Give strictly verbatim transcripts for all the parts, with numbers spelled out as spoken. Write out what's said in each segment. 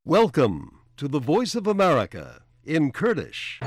Welcome to the Voice of America in Kurdish.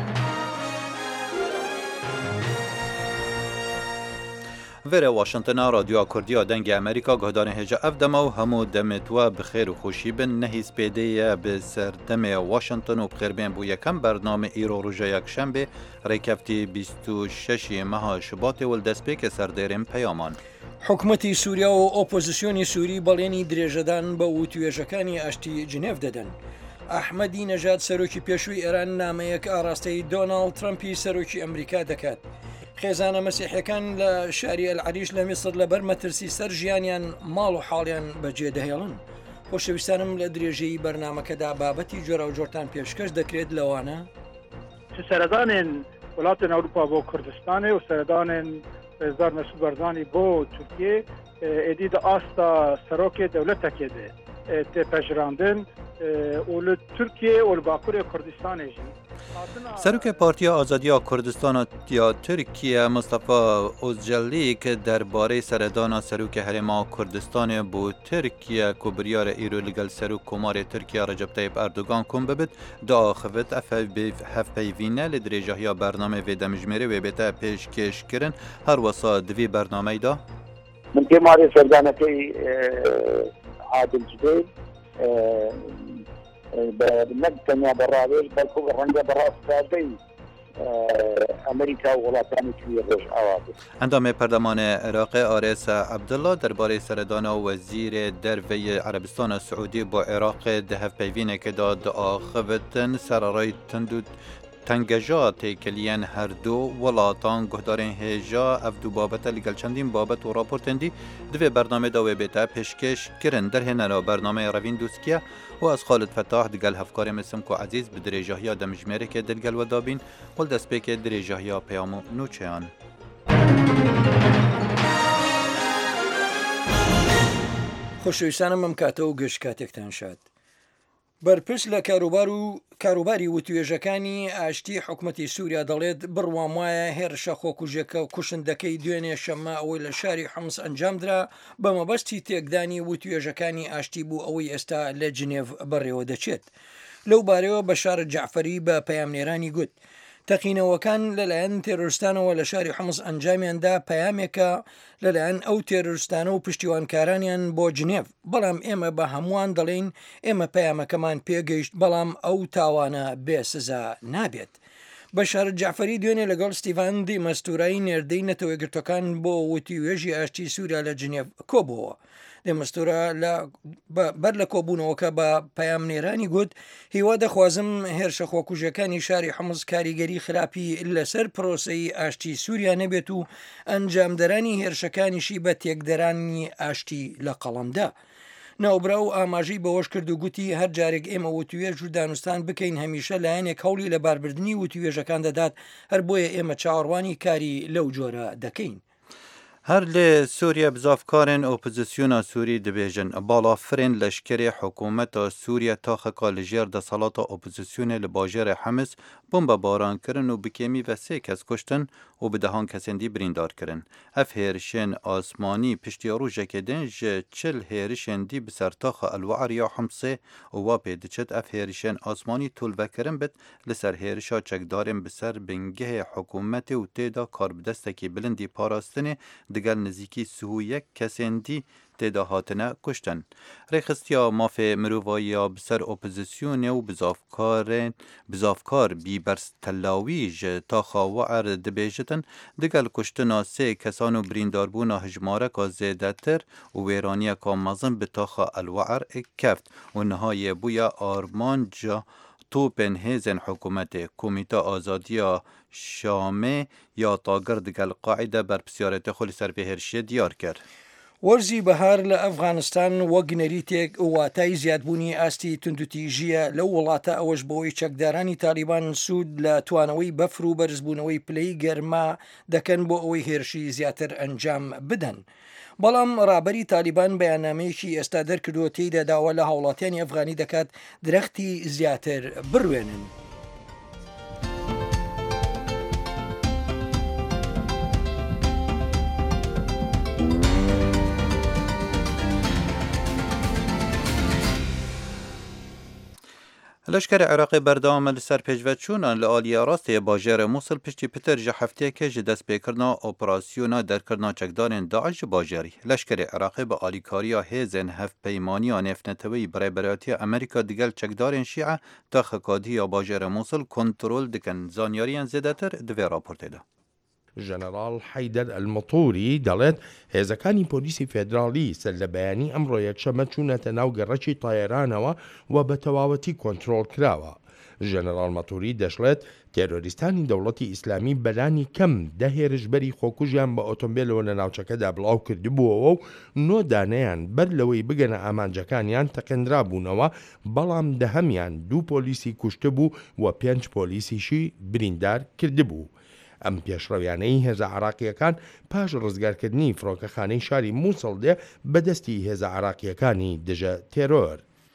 ویره واشنطن رادیو کردی دنگ امریکا گهدان هجا افدم و همو دمت و بخیر و خوشی بن نهیز پیده به سردم واشنطن و بخیر بین بو یکم برنامه ایرو روژا یک شنبه ریکفتی بیست و شش ماه شباط و دسپیک سردرم پیامان. حکومەتی سووریا و ئۆپۆزیسیۆنی سووری بەڵێنی درێژەدان بە وتوێژەکانی ئاشتی جنێڤ دەدەن. ئەحمەدی نەژاد سەرۆکی پێشووی ئێران نامەیەک ئاراستەی دۆناڵد ترەمپی سەرۆکی ئەمریکا دەکات. خێزانە مەسیحیەکان لە شاری ئەلعەریش لە میسر لەبەر مەترسی سەر ژیانیان ماڵ و حاڵیان بەجێ دەهێڵن. خۆشەویستانم لە درێژەی بەرنامەکەدا بابەتی جۆرە و جۆرتان پێشکەش دەکرێت لەوانە سەردانên وڵاتên ئەوروپا بۆ کوردستانê û سەردانên Rêzdar Mesûd Barzanî bo Tirkiye êdî di asta serokê dewletekê de tê pejirandin û li Tirkiye û li Bakurê Kurdistanê jî. سروک پارتیا آزادیا کردستان یا ترکیه مصطفی اوزجلیک درباره سردان سروک هرما کردستان بو ترکیه کبریار ایرو لگل سروک کمار ترکیه رجب طیب اردوگان کن ببید دا خفت هف پیوینه لدریجه یا برنامه و دمجمره و بیتا پیش کش کرن هر وسا دوی برنامه دا من کماری سردانتی عادل جدید نبتنیا براویش بلکو رنگ براس کردی امریکا و ولاتانی توی روش آواده. اندام پردمان عراق آرس عبدالله درباره سردان وزیر دروی عربستان سعودی با عراق دهف پیوینه که داد آخوتن سرارای تندود تنگجات کلیان هر دو ولاتان گهدارین هجا افدو بابت لگل چندین بابت و راپورتندی دوی برنامه داوی بیتا پیشکش کرن در هنرا برنامه روین دوسکیه و از خالد فتاح دگل هفکار مسم کو عزیز به دریجاهیا دمجمره که دلگل و دابین و دست پیک دریجاهیا پیامو نوچیان. خۆشەویستانم ئەم کاتە و گەشت کاتێکتان شاد. بەرپرس لە کاروبار و کاروباری وتوێژەکانی ئاشتی حکومەتی سووریا دەڵێت بڕوام وایە هێرشە خۆکوژەکە و کوشندەکەی دوێنێ شەممە ئەوەی لە شاری حمس ئەنجامدرا بە مەبەستی تێکدانی وتوێژەکانی ئاشتی بوو ئەوەی ئێستا لە جنێڤ بەڕێوە دەچێت. لەو بارەوە بەشار جەعفەری بە پەیامنێرانی گوت تەقینەوەکان لەلایەن تێرۆریستانەوە لە شاری حمس ئەنجامیاندا پەیامێکە لەلایەن ئەو تێرۆریستانە و پشتیوانکارانیان بۆ جنێڤ بەڵام ئێمە بە هەمووان دەڵێن ئێمە پەیامەکەمان پێگەیشت بەڵام ئەو تاوانە بێسزا نابێت. بەشار جەعفەری دوێنێ لەگەڵ ستیڤان دی مەستورایی نێردەی نەتەوە گرتوەکان بۆ وتیوێژی ئاشتی سووریا لە جنێڤ کۆبووە. دێمەستورە بەر لە کۆبوونەوەکە بە پەیامنێرانی گوت هیوا دەخوازم هێرشە خۆکوژەکانی شاری حمز کاریگەری خراپی لەسەر پرۆسەی ئاشتی سووریا نەبێت و ئەنجامدەرانی هێرشەکانیشی بە تێکدەرانی ئاشتی لە قەڵەمدا. ناوبرا و ئاماژەی بەوەش کرد و گوتی هەر جارێک ئێمە وتوێژ و دانوستان بکەین هەمیشە لایەنێک هەوڵی لە باربردنی وتوێژەکان دەدات هەر بۆیە ئێمە چاوەڕوانی کاری لەو جۆرە دەکەین. هر لی سوریه بزافکارن اپوزیسیون سوری دبیجن بالا فرین لشکری حکومت سوریه تا خکال جیر دسالات اپوزیسیون لباجر حمس بمب باران کرن و بکیمی و سه کس کشتن و بدهان کسندی بریندار کرن. اف هیرشن آسمانی پشتیارو جکدن جه چل هیرشن دی بسرتاخ الوعر یا حمسه و واپی دچت اف هیرشن آسمانی طول وکرن بد لسر هیرشا چکدارن بسر بنگه حکومت و تیدا کار بدستکی بلندی پاراستنه دگل نزیکی سهو یک کسندی تیدا هاتنه کشتن. ریخستیا مافه مروایی بسر اپوزیسیون و بزافکار بزافکار بی برس تلاویج تا خواهر دبیجتن دگل کشتنا سه کسانو برینداربونا هجماره که زیده تر و ویرانی که مزن به تاخا الوعر کفت و نهای بویا آرمان جا تو پنهزن حکومت کمیته آزادی شامه یا تاگر دگل قاعده بر پسیارت خلی سر به هرشی دیار کرد. وەرزی بەهار لە ئەفغانستان وەک نەریتێک واتای زیادبوونی ئاستی تونندوتیژیە لەو وڵاتە ئەوەش بەوەی چەکدارانی تالیبان سوود لە توانەوەی بەفر و بەرزبوونەوەی پلەی گەرما دەکەن بۆ ئەوەی هێرشی زیاتر ئەنجام بدەن. بەڵام ڕابەری تالیبان بەیاننامەیەکی ئێستا دەرکردووە تێیدا داوا لە هاوڵاتیانی ئەفغانی دەکات درەختی زیاتر بڕوێنن. لشکر عراقی بردام لسر پیشوچونان لآلیا راستی باجر موصل پشتی پتر جه هفته که جه دست پیکرنا اپراسیونا درکرنا چکدارن داعش باجری. لشکر عراقی با آلیکاریا هیزن هف پیمانی نفنتوی برای برایاتی امریکا دیگل چکدارن شیعه تا خکادی باجر موصل کنترل دکن زانیاریان زیده تر دوی راپورته ده. ژنەڕاڵ حەیدەر ئەلمەتووری دەڵێت هێزەکانی پۆلیسی فێدراڵی سەر لە بەیانی ئەمڕۆ یەکشەمە چوونەتە ناو گەڕەکی تایەرانەوە و بە تەواوەتی کۆنتڕۆڵ کراوە. ژەنەڕاڵ مەتووری دەشڵێت تێرۆریستانی دەوڵەتی ئیسلامی بەلانی کەم دە هێرشبەری خۆکوژیان بە ئۆتۆمبیلەوە لە ناوچەکەدا بڵاو کردبووەوە و نۆ دانەیان بەر لەوەی بگەنە ئامانجەکانیان تەقێنرا بوونەوە، بەڵام دەهەمیان دوو پۆلیسی کوشتبوو و پێنج پۆلیسیشی بریندار کردبوو. ئەم پێشڕەویانەی هێزە عراقیەکان پاش ڕزگارکردنی فڕۆکەخانەی شاری مووسڵ دێ بەدەستی هێزە عراقیەکانی دژە تێرۆر.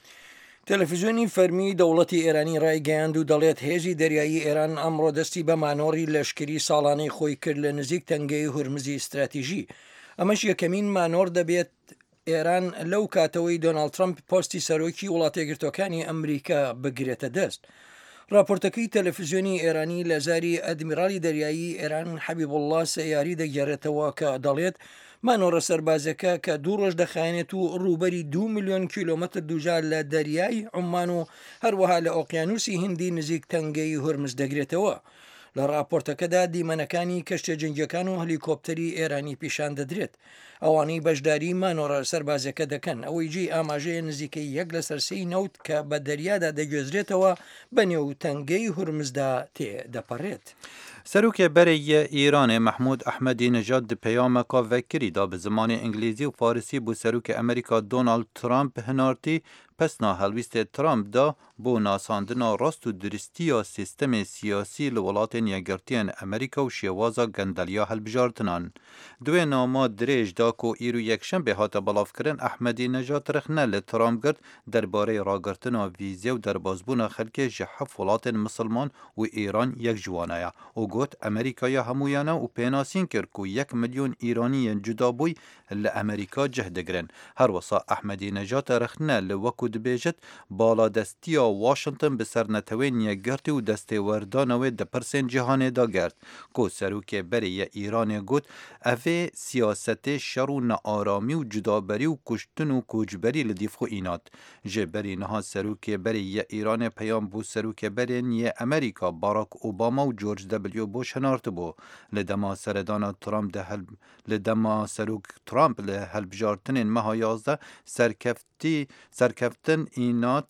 تەلەڤیزیۆنی فەرمی دەوڵەتی ئێرانی ڕایگەیاند و دەڵێت هێزی دەریایی ئێران ئەمڕۆ دەستی بە مانۆڕی لەشکری ساڵانەی خۆی کرد لە نزیک تەنگەی هورمزی استراتیژی. ئەمەش یەکەمین مانۆڕ دەبێت ئێران لەو کاتەوەی دۆناڵد ترامپ پۆستی سەرۆکی وڵاتە یەکگرتووەکانی ئەمریکا بگرێتە دەست. راپۆرتەکەی تەلەڤیزیۆنی ئێرانی لە زاری ئەدمیرالی دەریایی ئێران حەبیبوڵڵا سەیاری دەگەڕێتەوە کە دەڵێت مانۆڕە سەربازەکە کە دوو ڕۆژ دەخایێنێت و ڕووبەری دو میلیۆن کیلۆمەتر دووجار لە دەریای عومان و هەروەها لە ئۆقیانوسی هیندی نزیک تەنگەی هورمز دەگرێتەوە. لە راپۆرتەکەدا دیمەنەکانی کەشتە جنگیەکان و هەلیکۆپتەری ئێرانی پیشان دەدرێت. ئەوانەی بەشداری مانۆڕە سەربازەکە دەکەن ئەوەی جێی ئاماژەیە نزیکەی یەک لە سەرسەی نەوت کە بە دەریادا دەگوێزرێتەوە بەنێو تەنگەی هورمزدا تێدەپەڕێت. سەرۆکێ بەرەیە ئیرانê محمود ئەحمەدی نەژاد di peyameka vekirî da bi zimanê îngilîzî û farisî bû serokê Amerîka Donald Trump hinartî pesna helwîstê Trump da بۆ ناساندنا ڕاست و درستیە سیستەمê siyasî li welatên yekgirtiyên Amerîka û şêwaza gendeliya hilbijartinan. Duê nama dirêj da ku îro yekşembe hate belavkirin Ehmedî Nejad rexne li Trump girt derbarê ragirtina vîzê û derbasbûna xelkê ji heft welatên Misilman û Îran yek ji wan ye û got Amerîkaya hemûyan e û pênasîn kir ku yek milyon Îraniyên cudabûy li Amerîka cih digirin. Her wisa Ehmedî Nejad rexne li wekû dibêjit baladestiya Washington bi sernetewên yekgirtî û destêwerdana wê di pirsên cîhanê da gert ku serokê berê yê Îranê got evê siyasetê şer û nearamî û cudaberî û kuştin û koçberî li dîfxwe înat. Ji berî niha serokê berê yê Îranê peyam bû serokê berên yê Amerîka Barack Obama û George W. Bush hinartibû. Li dema seredana Trump de hel li dema serok Trump li helbijartinên meha yazdeh serkeftî serkeftin înat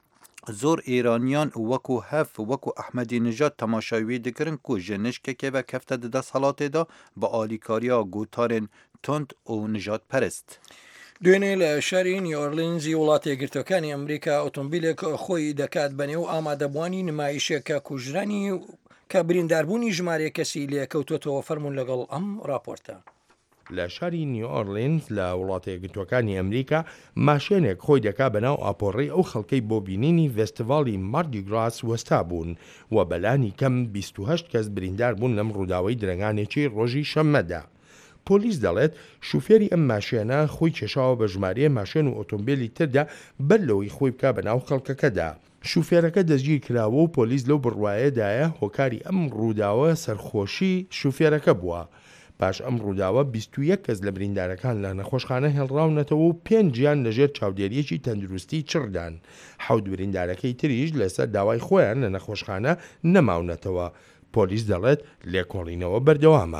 زۆر ئێرانیان وەکو هەف وەکو ئەحمەدی نژاد تەماشاوی دەکردن ku ji nişkekê ve kefte di desthilatê da bi alîkariya gotarên tund û nijadperest. دوێنێ لە شاری نیوەرلینزی وڵاتی یەکگرتوەکانی ئەمریکا ئۆتۆمبیلێک خۆی دەکات بەنێو ئامادەبوانی نمایشێکە کوژرانی کە برینداربوونی ژمارە کەسی لێکەوتوێتەوە فەرمون لەگەڵ ئەم راپۆرتە. لە شاری نیوەرلینز لە وڵاتە یەکگرتوەکانی ئەمریکا ماشێنێک خۆی دەکا بەناو ئاپۆڕی ئەو خەڵکەی بۆ بینینی فێستیڤاڵی ماردیگراس وەستا بوون و بەلانی کەم بیست و هەشت کەس بریندار بوون لەم ڕووداوەی درەنگانێکی ڕۆژی شەممەدا. پۆلیس دەڵێت شوفێری ئەم ماشێنە خۆی کێشاوە بە ژمارەیە ماشێن و ئۆتۆمبیلی تردا بەر لەوەی خۆی بکا بەناو خەڵکەکەدا. شوفێرەکە دەستگیر کراوە و پۆلیس لەو بڕوایەدایە هۆکاری ئەم ڕووداوە سەرخۆشی شوفێرەکە بووە. پاش ئەم ڕووداوە بیست و یەک کەس لە بریندارەکان لە نەخۆشخانە هێڵراونەتەوە و پێنجیان لەژێر چاودێریەکی تەندروستی چڕدان. حەوت بریندارەکەی تریش لەسەر داوای خۆیان لە نەخۆشخانە نەماونەتەوە. پۆلیس دەڵێت لێکۆڵینەوە بەردەوامە.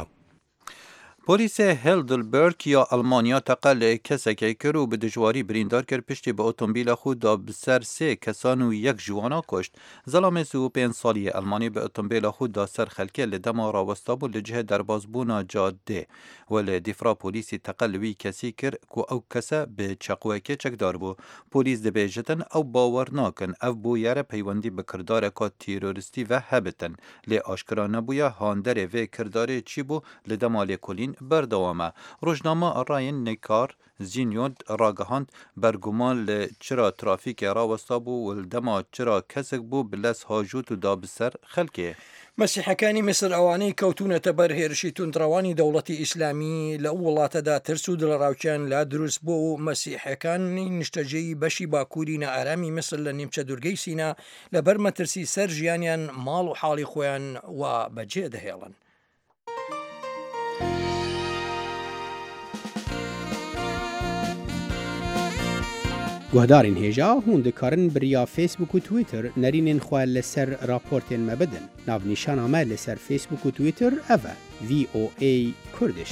پۆلیسê Heidelberg ya Almanya teqelê kesekê kir û bi dijwarî birîndar kir piştî bi otomobîla xwe da bi ser sê kesan û yek ji wan koşt. Zelamê sî û pênc salî yê Almanî bi otomobîla xwe da ser xelkê li dema rawesta bû li cihê derbasbûna cadê. We li dîfra polîsî teqel li wî kesî kir ku ew kese bi çeqwekê çekdar bû. Polîs dibêjitin ew bawer nakin ev bûyere peywendî bi kirdareka teroristî ve hebitin. Lê aşkira nebûye handerê vê kirdarê çi bû li dema lêkolîn بردوامه. روزنامه راین نیکار زینیود راگهاند برگمان لچرا ترافیک راوستا بو والدما چرا کسک بو بلس هاجوت و دابسر خلکه. مەسیحەکانی مصر ئەوانەی کەوتونەتە بەر هێرشی توندڕەوانی دەوڵەتی ئیسلامی لە ئەو وڵاتەدا ترس و دڵڕاوکیان لا دروست بۆ و مەسیحەکانی نیشتەجێی بەشی باکووری نائارامی مصر لە نیمچە دوورگەی سینا لەبەر مەترسی سەر ژیانیان ماڵ و حاڵی خۆیان و بەجێ دەهێڵن. گوهدارین هێژا هون دikarin biriya Facebook û Twitter nerînên xwe li ser raportên me bidin. Navnîşana me li ser Facebook û Twitter ev e V O A Kurdish.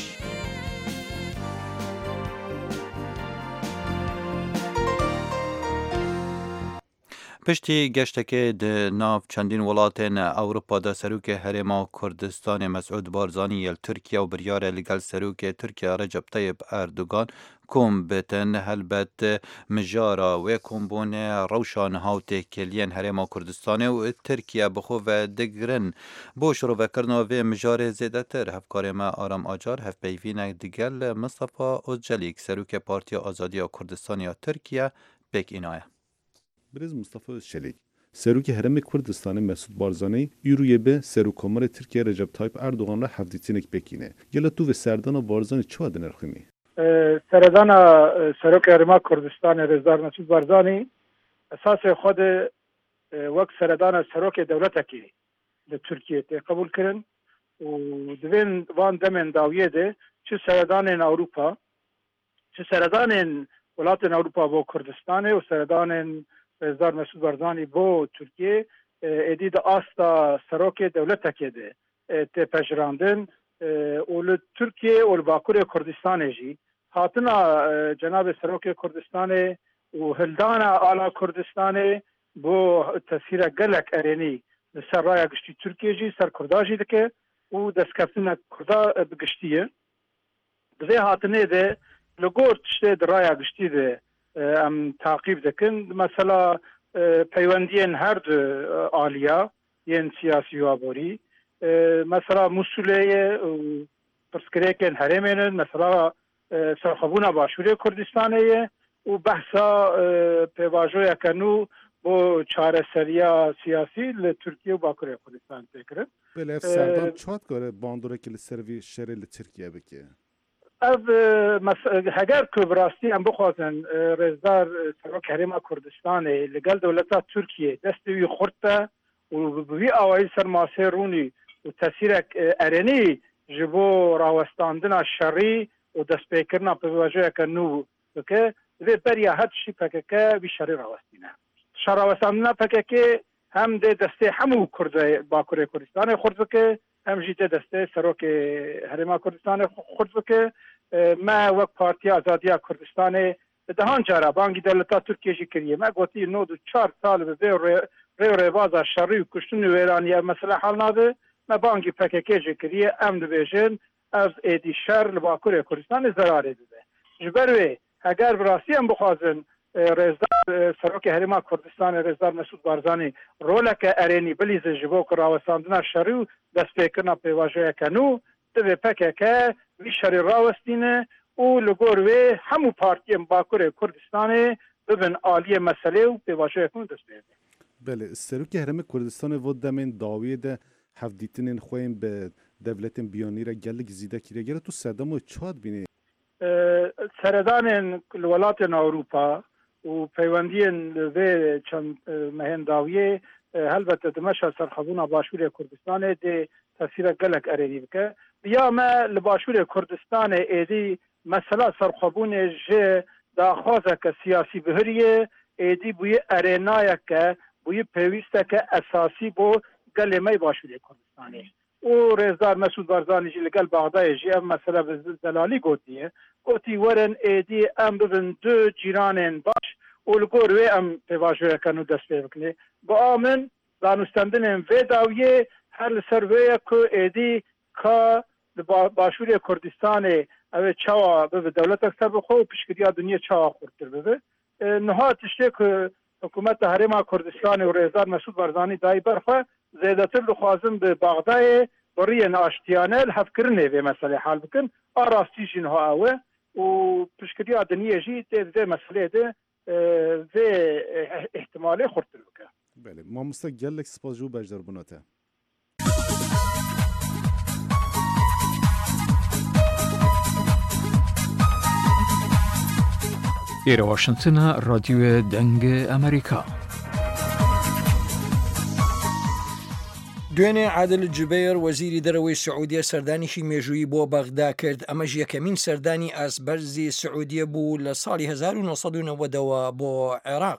پشتی گشتکه ده ناف چندین ولاتین اوروپا دا سروک هرما کردستان مسعود بارزانی یل ترکیه و بریار لگل سروک ترکیه رجب طیب اردوگان کم بتن هلبت مجارا و کمبون روشان هاوت کلین هرما کردستان و ترکیه بخو و دگرن بوش رو وکرنا و مجار زیده تر هفکار ما آرام آجار هف بیوین دگل مصطفى اوزجلیک سروک پارتی آزادی کردستان یا ترکیه بک اینایه. Brez Mustafa Özçelik, Serok Herem Kurdistanê Mesud Barzanî îrûyê bi Serokkomarê Tirkiye Recep Tayyip Erdogan re hevdîtinek pekîne. Gela tu ve serdana Barzanî çi dinirxînî? Serdana Serok Herema Kurdistanê Rêzdar Mesud Barzanî esasê xwe de wek serdana serokê dewletekî li Tirkiye tê qebûl kirin û divên van demên dawiyê de çi serdanên Ewropa, çi serdanên welatên Ewropa bo Kurdistanê û serdanên Rêzdar Mesud Barzanî bo Tirkiye êdî di asta serokê dewletekê de tê pejirandin û li Tirkiye û li Bakurê Kurdistanê jî hatina cenabê serokê Kurdistanê û hildana ala Kurdistanê bo tesîrek gelek erênî li ser raya giştî Tirkiye jî ser Kurda jî dike û destkeftîna Kurda bi giştî ye. Di vê hatinê de li gor tiştê di raya giştî de em takip dikin. Mesela peywendiyên her du aliya yên siyasî waborî. Mesela Musuleyê pirsgirêkên herêmê in, mesela serxwebûna Başûrê Kurdistanê ye û behsa pêvajoyeke nû bo çareseriya siyasî li Tirkiye û Bakurê Kurdistanê tê kirin. Belê ev serdan çat gore bandorekî li ser vî şerê li Tirkiye bike. ev heger ku bi rastî em bixwazin Rêzdar Serok Herêma Kurdistanê li gel dewleta Tirkiye destê wî xurt te û bi vî awayî ser masê rûnî û tesîrek erênî ji bo rawestandina şerî û destpêkirina pêvajoyeke nû bike, divê beriya her tiştî P K K wî şerî rawestîne. Rawestandina P K K hem dê destê hemû Kurdê Bakurê Kurdistanê xurt bike, hem jî dê destê Serokê Herêma Kurdistanê xurt bike. Me wek Partiya Azadiya Kurdistanê dehan cara bangî devleta Tirkiye jî kiriye. Me gotî nod û çar sal bi vê rêw rêvaza şerî û kuştin û wêranî ev mesele hel nade. Me bangî P K K jî kiriye, em dibêjin ev êdî şer li Bakurê Kurdistanê zerarê dide. Ji ber wê heger bi rastî em bixwazin Rêzdar Serokê Herêma Kurdistanê Rêzdar Mesud Barzanî roleke erênî bilîze ji bo ku rawestandina şerî û destpêkirina pêvajoyeke nû divê P K K wî şerî rawestîne û li gor wê hemû partiyên Bakurê Kurdistanê bibin aliyê meselê û pêvajoyek nû dest pê bike. Belê Serokê Herêma Kurdistanê vê demên dawiyê de hevdîtinên xwe yên bi devletên biyanî re gelek zîde kiriye. Gela tu serdama çi dibînî? Seredanên li welatên Ewropa û peywendiyên li vê çend mehên dawiyê helbette di meşa serxwebûna Başûrê Kurdistanê dê tesîrek gelek erênî bike. Ya me li Başûrê Kurdistanê êdî mesela serxwebûnê ji daxwazeke siyasî bihiriye êdî bûye erênayeke bûye pêwîsteke esasî bo gelê me Başûrê Kurdistanê. û Rêzdar Mesud Barzanî jî li gel Baxdayê jî ev mesele bi zelalî gotiye. Gotî werin êdî em bibin du cîranên baş û li gor wê em pêvajoyeke nû dest pê bikin. Bi a min danûstandinên vê dawiyê her li ser wê ye ku êdî ka li Başûrê Kurdistanê ev ê çawa bibe dewletek ser bixwe û piştgiriya dunyê çawa xurttir bibe. Niha tiştê ku hikûmeta Herêma Kurdistanê û Rêzdar Mesud Barzanî dayî ber xwe zêdetir dixwazin bi Baxdayê ضريا اشتيانه الحفكرني في مساله حال بكن اراستي شنو هو و بشكريا دنيا جيت في مساله ده في احتمالي خرطلوكا بله ما مستقل لك سپاجو بجدر بناته إيرا واشنطن راديو دنگ أمريكا دوێنێ عادل جوبەیر وەزیری دەرەوەی سعودیە سەردانیشی مێژووی بۆ بەغدا کرد ئەمەش یەکەمین سەردانی ئاسبەرزی سعودیە بوو لە ساڵی هەزار و نۆسەد و نەوەدەوە بۆ عێراق.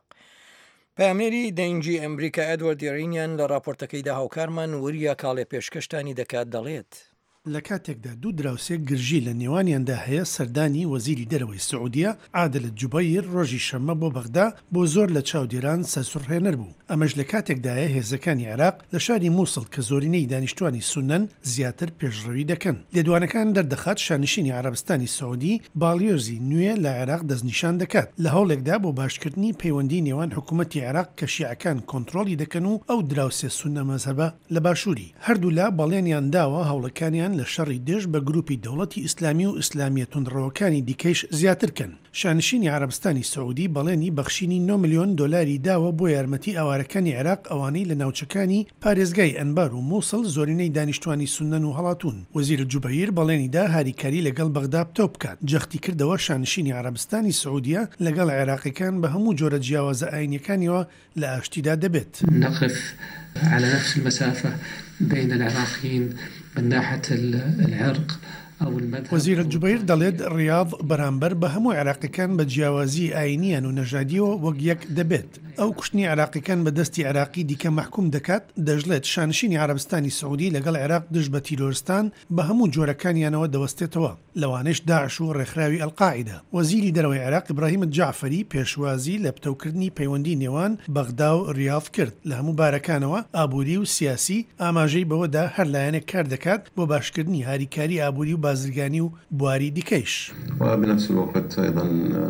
پامێری دەنگی ئەمریکا ئەدوارد یارینیان لە راپۆرتەکەیدا هاوکارمان وریە کاڵێ پێشکەشتانی دەکات دەڵێت. لە کاتێکدا دوو دراوسێک گرژی لە نێوانیاندا هەیە سەردانی وەزیری دەرەوەی سعودیە عادل جوبەیر ڕۆژی شەممە بۆ بەغدا بۆ زۆر لە چاودێران سەرسوڕهێنەر بوو. ئەمەش لە کاتێکدایە هێزەکانی عێراق لە شاری مووسڵ کە زۆرینەی دانیشتوانی سونەن زیاتر پێشڕەوی دەکەن. لێدوانەکان دەردەخات شانشینی عەرەبستانی سعودی باڵیۆزی نوێ لە عێراق دەستنیشان دەکات لە هەوڵێکدا بۆ باشکردنی پەیوەندی نێوان حکوومەتی عێراق کە شیعەکان کۆنتڕۆلی دەکەن و ئەو دراوسێ سونە مەزهەبە لە باشووری. هەردوو لا بەڵێنیان داوە هەوڵەکانیان لە شەڕی دژ بە گروپی دەوڵەتی ئیسلامی و ئیسلامیە توندڕەوەکانی دیکەیش زیاترکەن. شانشینی عەرەبستانی سعودی بەڵێنی بەخشینی نۆ ملیۆن دۆلاری داوە بۆ یارمەتی ئەوارەکانی عێراق ئەوانەی لە ناوچەکانی پارێزگای ئەنبار و مووسڵ زۆرینەی دانیشتوانی سونەن و هەڵاتون. وەزیر جوبەیر بەڵێنیدا هاریکاری لەگەڵ بەغدا پتۆ بکات. جەختی کردەوە شانشینی عەرەبستانی سعودیە لەگەڵ عێراقیەکان بە هەموو جۆرە جیاوازە ئاینیەکانیەوە لە ئاشتیدا دەبێت. نقف على نفس المسافة بين العراقيين من ناحية العرق وەزیر جوبەیر دەڵێت ڕیاض بەرامبەر بە هەموو عێراقیەکان بە جیاوازی ئاینیان و نەژادیەوە وەک یەک دەبێت. ئەو کوشتنی عێراقیەکان بە دەستی عێراقی دیکە محکوم دەکات دەژڵێت شانشینی عەرەبستانی سعودی لەگەڵ عێراق دژ بە تیرۆرستان بە هەموو جۆرەکانیانەوە دەوەستێتەوە لەوانش داعش و ڕێکخراوی ئەلقاعیدا. وەزیری دەرەوەی عێراق ئیبراهیم جعفەری پێشوازی لە پتەوکردنی پەیوەندی نێوان بەغدا و ریاض کرد لە هەموو بارەکانەوە ئابووری و سیاسی ئاماژەی بەوەدا هەر لایەنێک کار دەکات بۆ باشکردنی هاریکاری ئابووری و بازرگانی و بواری دیکەیش. وبنفس الوقت أيضا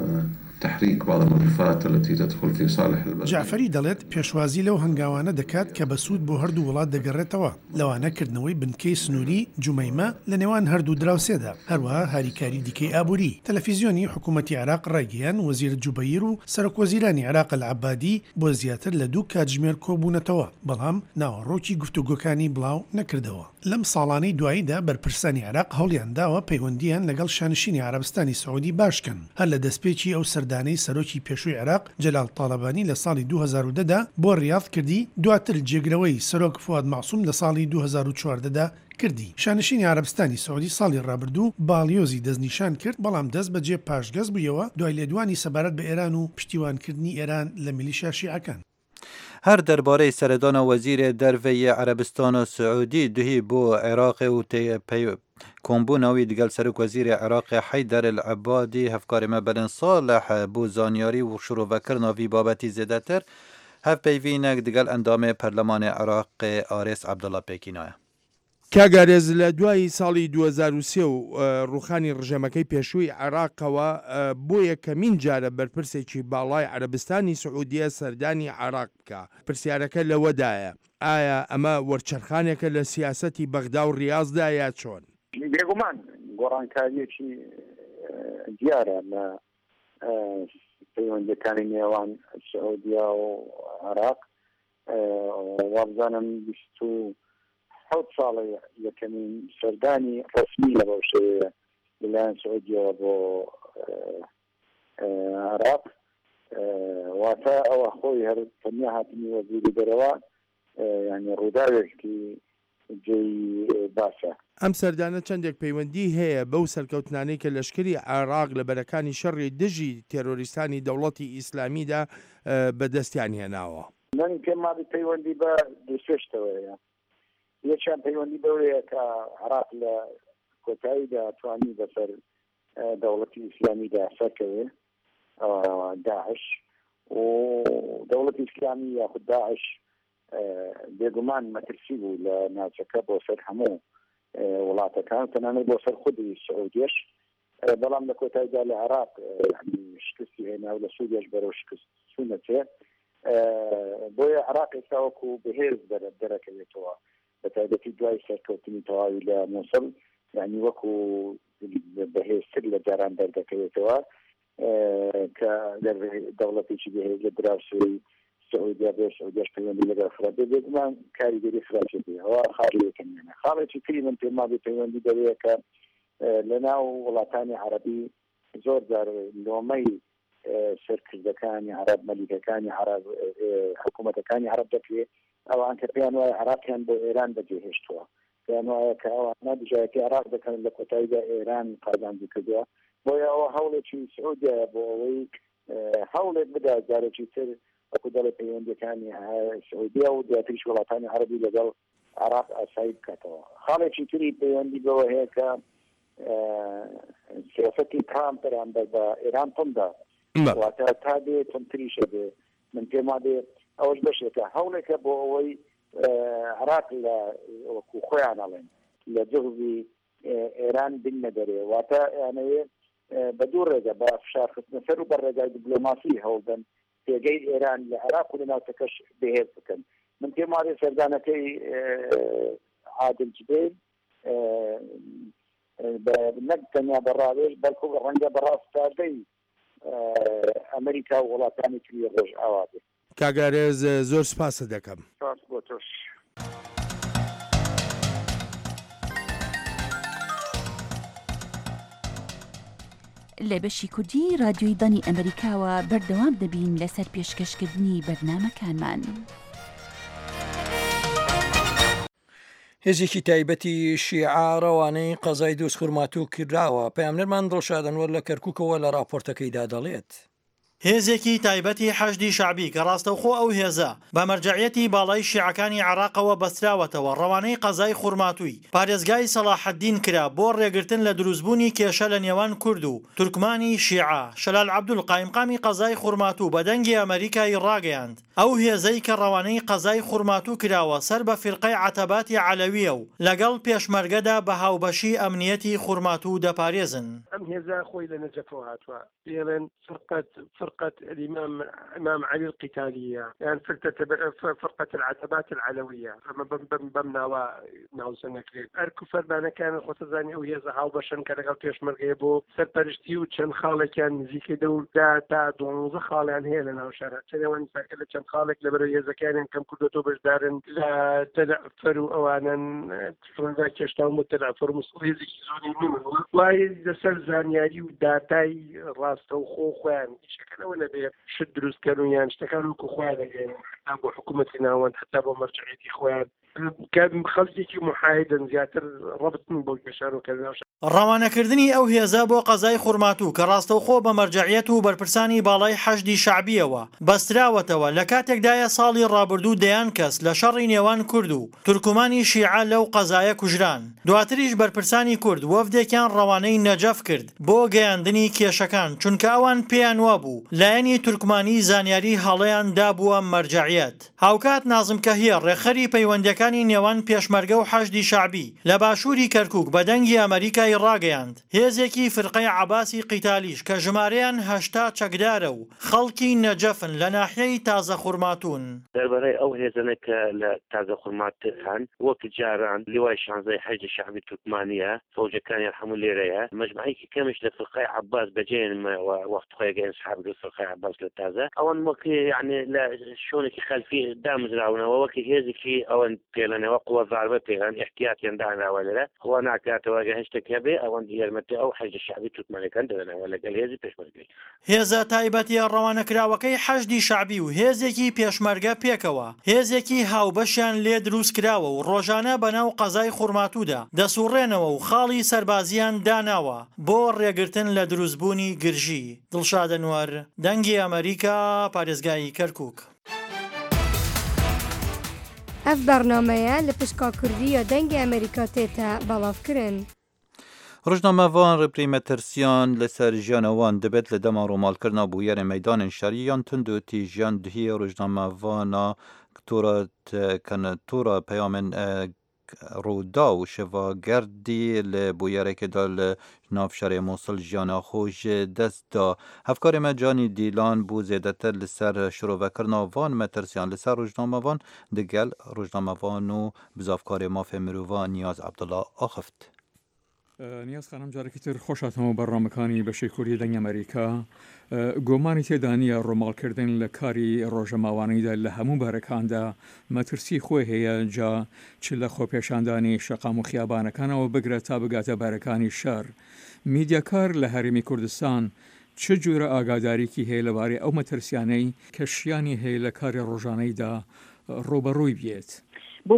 تحريك بعض الملفات التي تدخل في صالح البلد. جعفەری دەڵێت پێشوازی لەو هەنگاوانە دەکات کە بە سوود بۆ هەردوو وڵات دەگەڕێتەوە لەوانەکردنەوەی بنکەی سنووری جومەیمە لە نێوان هەردوو دراوسێدا هەروەها هاریکاری دیکەی ئابووری. تەلەڤیزیۆنی حکوومەتی عێراق ڕایگەیان وەزیر جوبەیر و سەرۆکوەزیرانی عێراق العەبادی بۆ زیاتر لە دوو کاتژمێر کۆبوونەتەوە بەڵام ناوەڕۆکی گفتوگۆکانی بڵاو نەکردەوە. لەم ساڵانەی دواییدا بەرپرسانی عێراق هەوڵیان داوە پەیوەندیان لەگەڵ شانشینی عەرەبستانی سعودی باشکەن هەر لە دەستپێکی ئەو سەردانەی سەرۆکی پێشووی عێراق جەلال تاڵەبانی لە ساڵی دوو هەزار و دەدا بۆ ڕیاض کردی دواتر جێگرەوەی سەرۆک فواد مەعسووم لە ساڵی دوو هەزار و چواردەدا کردی. شانشینی عەرەبستانی سعودی ساڵی ڕابردوو باڵیۆزی دەستنیشان کرد بەڵام دەست بەجێ پاشگەز بوویەوە دوای لێدوانی سەبارەت بە ئێران و پشتیوانکردنی ئێران لە میلیشیا شیعەکان. هەر دەربارەی سەردانە وەزیرێ دەرڤەیە عەرەبستان و سعودی دوهی بۆ عێراق و کۆمبوونەوەی دگەل سەرۆک وەزیری عێراقی حەیدەر العەبادی هەفکارێمە بەرن ساڵح بۆ زانیاری و شڕۆڤەکردنەوەی بابەتی زێدەتر هەفپەیڤینێک دگەل ئەندامێ پەرلەمانی عێراقی ئارێس عەبدەڵا پێکینایە. کاگارێز لە دوای ساڵی دوو هەزار و سێ و ڕوخانی ڕژەمەکەی پێشووی عێراقەوە بۆ یەکەمین جارە بەرپرسێکی باڵای عەرەبستانی سعودیە سەردانی عێراق بکە. پرسیارەکە لەوەدایە ئایا ئەمە وەرچەرخانێکە لە سیاسەتی بەغدا و ریاضدا یا چۆن؟ بێگومان گۆڕانکاریەکی دیارە لە پەیوەندیەکانی نێوان سعودیا و عێراق. وابزانم بیست و حوت ساڵی یەکەمین سەردانی ڕسمی لە بەو شێوەیە لەلایەن سعودیەوە بۆ عێراق واتە ئەوە خۆی هەر تەنیا هاتنی وەزیری دەرەوە یعنی ڕووداوێکی جێی باشە. ئەم سەردانە چەندێک پەیوەندی هەیە بەو سەرکەوتنانەی کە لەشکری عێراق لە بەرەکانی شەڕی دژی تێرۆریستانی دەوڵەتی ئیسلامیدا بەدەستیان هێناوە. من پێم وابێت پەیوەندی بە دووسێشتەوەیە. یەکیان پەیوەندی بەوەیە کە عێراق لە کۆتاییدا توانی بەسەر دەوڵەتی ئیسلامیدا سەرکەوێ داعش و دەوڵەتی ئیسلامی یاخود داعش بێگومان مەترسی بوو لە ناوچەکە بۆ سەر هەموو وڵاتەکان تەنانەت بۆ سەر خودی سعودیش بەڵام لە کۆتاییدا لە عێراق شکستی هێنا و لە سوودیش بەرەو شکست چوونەچێ بۆیە عێراق ئێستا وەکو بەهێز دەرەکەوێتەوە بە تایبەتی دوای سەرکەوتنی تەواوی لە مووسڵ یعنی وەکو بەهێزتر لە جاران دەردەکەوێتەوە کە دەوڵەتێکی بەهێز لە دراوسێی سعودیا بێ سعودیاش پەیوەندی لەگەڵ خراپ بێ بێگومان کاریگەری خراپێت ئەوە خاڵیەکەمێنە خاڵێکی تری من پێما بێ پەیوەندی دەوەیە کە لەناو وڵاتانی عەرەبی زۆر جار لۆمەی سەرکردەکانی عەرەب مەلیکەکانی عەرەب حکوومەتەکانی عەرەب دەکرێت ئەوان کە پێیان وایە عێراقیان بۆ ئێران بەجێهێشتووە پێیان وایە کە ئەوانە دژایەتی عێراق دەکەن لە کۆتاییدا ئێران قازانجی کردووە بۆیە ئەوە هەوڵێکی سعودیە بۆ ئەوەی هەوڵێک بدا جارێکی تر وەکو دەڵێ پەیوەندیەکانی سعودیا و دواتریش وڵاتانی عەرەبی لەگەڵ عێراق ئاسایی بکاتەوە خاڵێکی تری پەیوەندی بەوە هەیە کە سیاسەتی ترامپ بەرامبەر بە ئێران توندا واتە تا دێ تونتریشە بێ من پێما دێ ئەوەش بەشێکە هەوڵێکە بۆ ئەوەی عێراق لە وەکو خۆیان ئەڵێن لە جوهری ئێران بنە دەرێ واتە یانەوێ بە دوو ڕێگە بە فشارخستنە سەر و بە ڕێگای دیپلۆماسی هەوڵدەن پێگەی ئێران لە عێراق و لە ناوچەکەش بەهێز بکەن من پێما دێ سەردانەکەی عادل جبێل نەک تەنیا بەڕاوێژ بەڵکو ڕەنگە بەڕاستادەی ئەمریکا و وڵاتانی تری ڕۆژ ئاوا بێت کاگارێز زۆر سپاسە دەکەم سپاس بۆ تۆش لە بەشی کوردی رادیۆی دانی ئەمریکاوە بەردەوام دەبین لەسەر پێشکەشکردنی بەرنامەکانمان. هێزێکی تایبەتی شیعە ڕەوانەی قەزای دۆست خورماتوو کراوە پەیامنەرمان دڵشادەنوەر لە کەرکووکەوە لە راپۆرتەکەیدا دەڵێت. هێزێکی تایبەتی حەشدی شعبی کە ڕاستەوخۆ ئەو هێزە بە مەرجەعیەتی باڵای شیعەکانی عێراقەوە بەستراوەتەوە ڕەوانەی قەزای خوڕماتووی پارێزگای سەلاحەددین کرا بۆ ڕێگرتن لە دروستبوونی کێشە لە نێوان کورد و تورکمانی شیعە. شەلال عەبدول قایمقامی قەزای خوڕماتوو بە دەنگی ئەمریکای ڕاگەیاند ئەو هێزەی کە ڕەوانەی قەزای خوڕماتوو کراوە سەر بە فیرقەی عەتەباتی عەلەویە و لەگەڵ پێشمەرگەدا بە هاوبەشی ئەمنیەتی خوڕماتوو دەپارێزن. ئەم هێزە خۆی لە نەجەفەوە هاتووە بێڵێن فرقەت فرقة الإمام إمام علي القتالية يعني فرقة فرقة العتبات العلوية بمنا وناو سنكري أركو فربانا كان خصوصاً وهي زهاو بشن كان قال فيش مرقيبو سرپرشتي وچن خالق كان زيكي دول دا تا دونزه خالق عن هي لنا وشارع تاني وان فاكلة چن خالق لبرو يزكان كم كدوتو بجدارن لا تلعفروا أوانا فرنزا كشتاو متلعفر مصري زيكي زوني منه واي دسر زانياري وداتاي راستو خو خوان شكرا ولا بيه شد دروس كانوا يعني اشتكالوا كخوان يعني حتى بو حكومتنا وان حتى بو مرجعيتي خوان كان خلجێکی محایدن زیاتر ڕبتن بۆ گەشار و کەذا ڕەوانەکردنی ئەو هێزە بۆ قەزای خوڕماتوو کە ڕاستەوخۆ بە مەرجەعیەت و بەرپرسانی باڵای حەشدی شعبیەوە بەستراوەتەوە لە کاتێکدایە ساڵی ڕابردوو دەیان کەس لە شەڕی نێوان کورد و تورکمانی شیعە لەو قەزایە کوژران. دواتریش بەرپرسانی کورد وەفدێکیان ڕەوانەی نەجەف کرد بۆ گەیاندنی کێشەکان چونکە ئەوان پێیان وابوو لایەنی تورکمانی زانیاری هەڵەیان دابووە مەرجەعیەت. هاوکات نازم کەهیە ڕێخەری پەیوەندیەکان نێوان پێشمەرگە و حەشدی شعبی لە باشووری کەرکووک بە دەنگی ئەمریکای ڕاگەیاند. هێزێکی فرقەی عەباسی قیتالیش کە ژمارەیان هەشتا چەکدارە و خەڵکی نەجەفن لە ناحیەی تازە خوڕماتوون. دەربارەی ئەو هێزانە کە لە تازە خوڕماتوون وەک جاران لیوای شانزەی حەشدی شعبی تورکمانیە فەوجەکانیان هەموو لێرەیە مەجموعەیەکی کەمیش لە فرقەی عەباس بەجێنمەوە وەخت خۆیگە ئەسحاب لە فرقەی عەباس لە تازە ئەوان وەک یعنی لە شوێنێکی خەلفی دامزراونەوە وەک هێزێکی ئەوەن پێڵەنەوە قووە ضاربە پێیان احتیاطیان داناوە لەرە خوا ناکاتەوە گە هەشتێک هەبێ ئەوەن یارمەتی ئەو حەشدی شعبی تورکمانیەکان دەدەنەوە لەگەڵ هێزی پێشمەرگەی. هێزە تایبەتیە ڕەوانەکراوەکەی حەشدی شعبی و هێزێکی پێشمەرگە پێکەوە هێزێکی هاوبەشیان لێ دروست کراوە و ڕۆژانە بەناو قەزای خوڕماتوودا دەسوڕێنەوە و خاڵی سەربازیان داناوە بۆ ڕێگرتن لە دروستبوونی گرژی. دڵشادەنوەر دەنگی ئەمریکا پارێزگای کەرکووک. ئەف بەرنامەیە لە پشکا کوردیە دەنگی ئەمریکا تێتە بەڵاوکردن. ڕۆژنامەوان ڕێپریمەترسیان لەسەر ژیانەوان دەبێت لە دەما ڕۆماڵکردنا بوویەرە مەیدانên شەڕی یان تند و تیژیان دهیە ڕۆژنامەوانە تۆرە کەنە تۆرە پەیامن ڕوودا و شێڤاگەردی لە بویەرێکێدا لە ناو شەرێ مووسڵ ژیانە خۆش دەستدا. هەفکارێ me Canî Dîlan bû zêdetir li ser şirovekirina van metirsiyan li ser rojnamevan digel rojnamevan û bizavkarê mafê mirovan Niyaz Ebdullah axift. نیاز خانم جارێکی تر خۆشاتەوە بەڕامەکانی بەشەی کوردی دەنگ ئەمریکا گۆمانی تێدا نییە ڕۆماڵکردن لە کاری ڕۆژەماوانیدا لە هەموو بارەکاندا مەترسی خۆی هەیە جا چ لە خۆپێشاندانی شەقام و خیابانەکانەوە بگرێت تا بگاتە بارەکانی شار. میدیاکار لە هەرێمی کوردستان چ جۆرە ئاگاداریکی هەیە لەبارەی ئەو مەترسیانەی کە شیانی هەیە لە کاری ڕۆژانەیدا ڕۆبەڕووی بێت؟ بۆ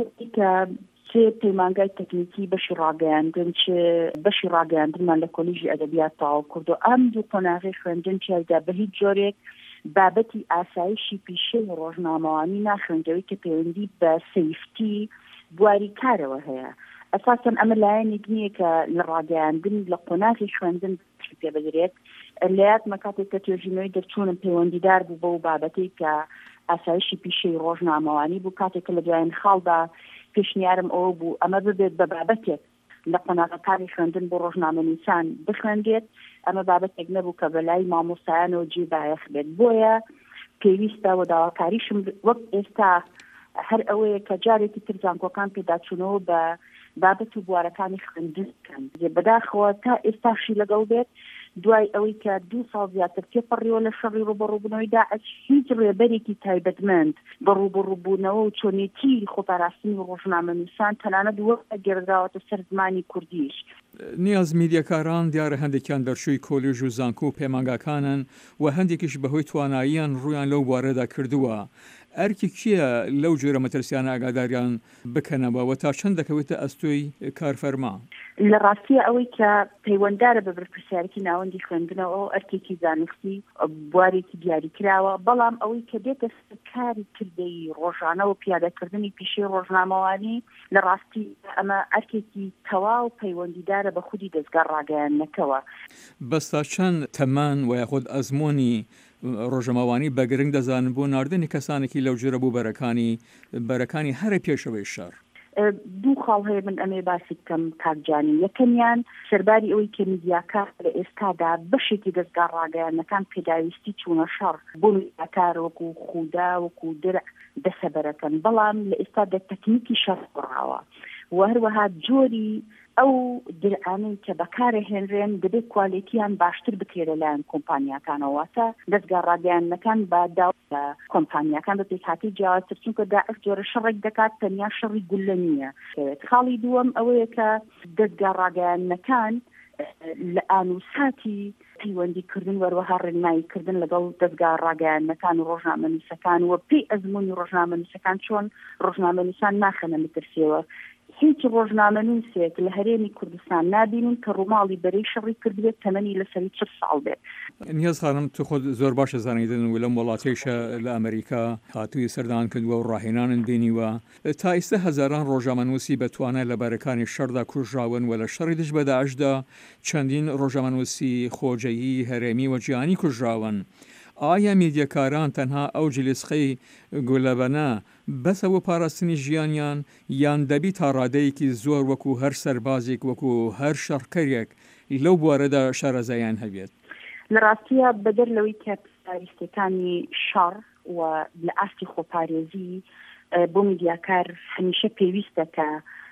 چه پەیمانگای تەکنیکی بەشی ڕاگەیاندن چ بەشی ڕاگەیاندنمان لە کۆلیژی ئەدەبیات تاوا کرد و ئەم دوو قۆناغی خوێندن تیایدا بە هیچ جۆرێک بابەتی ئاسایشی پیشەی ڕۆژنامەوانی ناخوێندەوەی کە پەیوەندی بە سەیفتی بواری کارەوە هەیە. ئەساسەن ئەمە لایەنێک نییە کە لە ڕاگەیاندن لە قۆناغی خوێندن پێ بدرێت. لە یادمە کاتێک کە توێژینەوەی دەرچوونم پەیوەندیدار بوو بەو بابەتەی کە ئاسایشی پیشەی ڕۆژنامەوانی بوو کاتێک کە لە دوایین خاڵدا پێشنیارم ئەوە بوو ئەمە ببێت بە بابەتێک لە قۆناغەکانی خوێندن بۆ ڕۆژنامەنووسان بخوێندێت. ئەمە بابەتێک نەبوو کە بەلای مامۆستایانەوە جێبایەخ بێت. بۆیە پێویستە و داواکاریشم وەک ئێستا هەر ئەوەیە کە جارێکی تر زانکۆکان پێداچوونەوە بە بابەت و بوارەکانی خوێندن بکەن. بەداخەوە تا ئێستاشی لەگەڵ بێت دوای ئەوەی کە دوو ساڵ زیاتر تێپەڕیەوە لە شەڕی ڕوبەڕووبوونەوەی داعش هیچ ڕێبەرێکی تایبەتمەند بە ڕوبەڕووبوونەوە و چۆنێتی خۆپاراستنی ڕۆژنامەنووسان تەنانەت وەکە گێڕدراوەتە سەر زمانی کوردیش. نیاز میدیاکاران دیارە هەندێکیان دەرچووی کۆلیژ و زانکۆ و پەیمانگاکانن و هەندێکیش بەهۆی تواناییان ڕویان لەو بوارەدا کردووە. ئەرکی کیە لەو جۆرە مەترسیانە ئاگاداریان بکەنەوە و تا چەند دەکەوێتە ئەستۆی کارفەرما؟ لە ڕاستیە ئەوەی کە پەیوەنددارە بە بەرپرسیارەتی ناوەندی خوێندنەوە ئەرکێکی زانستی بوارێکی دیاری کراوە، بەڵام ئەوەی کە دێتە کاری کردەی ڕۆژانە و پیادەکردنی پیشەی ڕۆژنامەوانی لە ڕاستی ئەمە ئەرکێکی تەواو پەیوەندیدارە بە خودی دەستگا ڕاگەیاندنەکەوە. بەستا چەند تەمان و یاخود ئەزمۆنی ڕۆژەماوانی بەگرنگ دەزانن بۆ ناردنی کەسانێکی لەو جۆرە بوو بەرەکانی بەرەکانی هەرە پێشەوەی شەڕ؟ دوو خاڵ هەیە من ئەمێ باسی بکەم کاکجانی. یەکەمیان سەرباری ئەوەی کە میدیاکار لە ئێستادا بەشێکی دەستگا ڕاگەیاندنەکان پێداویستی چوونە شەڕ بۆ میدیاکار وەکو خودا وەکو درع دەسەبەرەکەن، بەڵام لە ئێستادا تەکنیکی شەڕ بڕاوە و هەروەها جۆری ئەو درعانەی کە بەکارە هێنرێن دەبێت کوالیتیان باشتر بکرێت لەلایەن کۆمپانیاکانەوەتە دەستگا ڕاگەیاندنەکان بەداو لە کۆمپانیاکان بە پێکهاتی جیاوازتر، چونکە داعش جۆرە شەڕێک دەکات تەنیا شەڕی گولە نییە. خاڵی دووەم ئەوەیە کە دەستگا ڕاگەیاندنەکان لە ئانووساتی پەیوەندیکردن وەروەها ڕێنماییکردن لەگەڵ دەستگا ڕاگەیاندنەکان و ڕۆژنامەنووسەکان و پێی ئەزموونی ڕۆژنامەنووسەکان چۆن ڕۆژنامەنووسان ناخەنە مەترسیەوە. هیچ ڕۆژنامەنووسێک لە هەرێمی کوردستان نابینین کە ڕووماڵی بەرەی شەڕی کردبێت تەمەنی لەسەری چ ساڵ بێت. نیاز خانم تو خۆت زۆر باشە زانیدن و لەم وڵاتەیشە لە ئەمریکا هاتووی سەردان کردووە و ڕاهێنانن بینیوە. تا ئێستا هەزاران ڕۆژنامەنووسی بەتوانای لە بارەکانی شەڕدا کوژراون و لە شەڕی دژ بە داعشدا چەندین ڕۆژنامەنووسی خۆجەیی هەرێمی و جیهانی کوژراون. ئایا میدیاکاران تەنها ئەو جلیسخەی گولەبەنە بەسەوە پاراستنی ژیانیان یان دەبی تا ڕادەیەکی زۆر وەکو هەر سەربازێک وەکو هەر شەڕکەرێک لەو بوارەدا شارەزایان هەبێت؟ لە ڕاستیە بەدەر لەوەی کە پاریستەکانی شەڕ و لە ئاستی خۆپارێزی بۆ میدیاکار هەمیشە پێویستە کە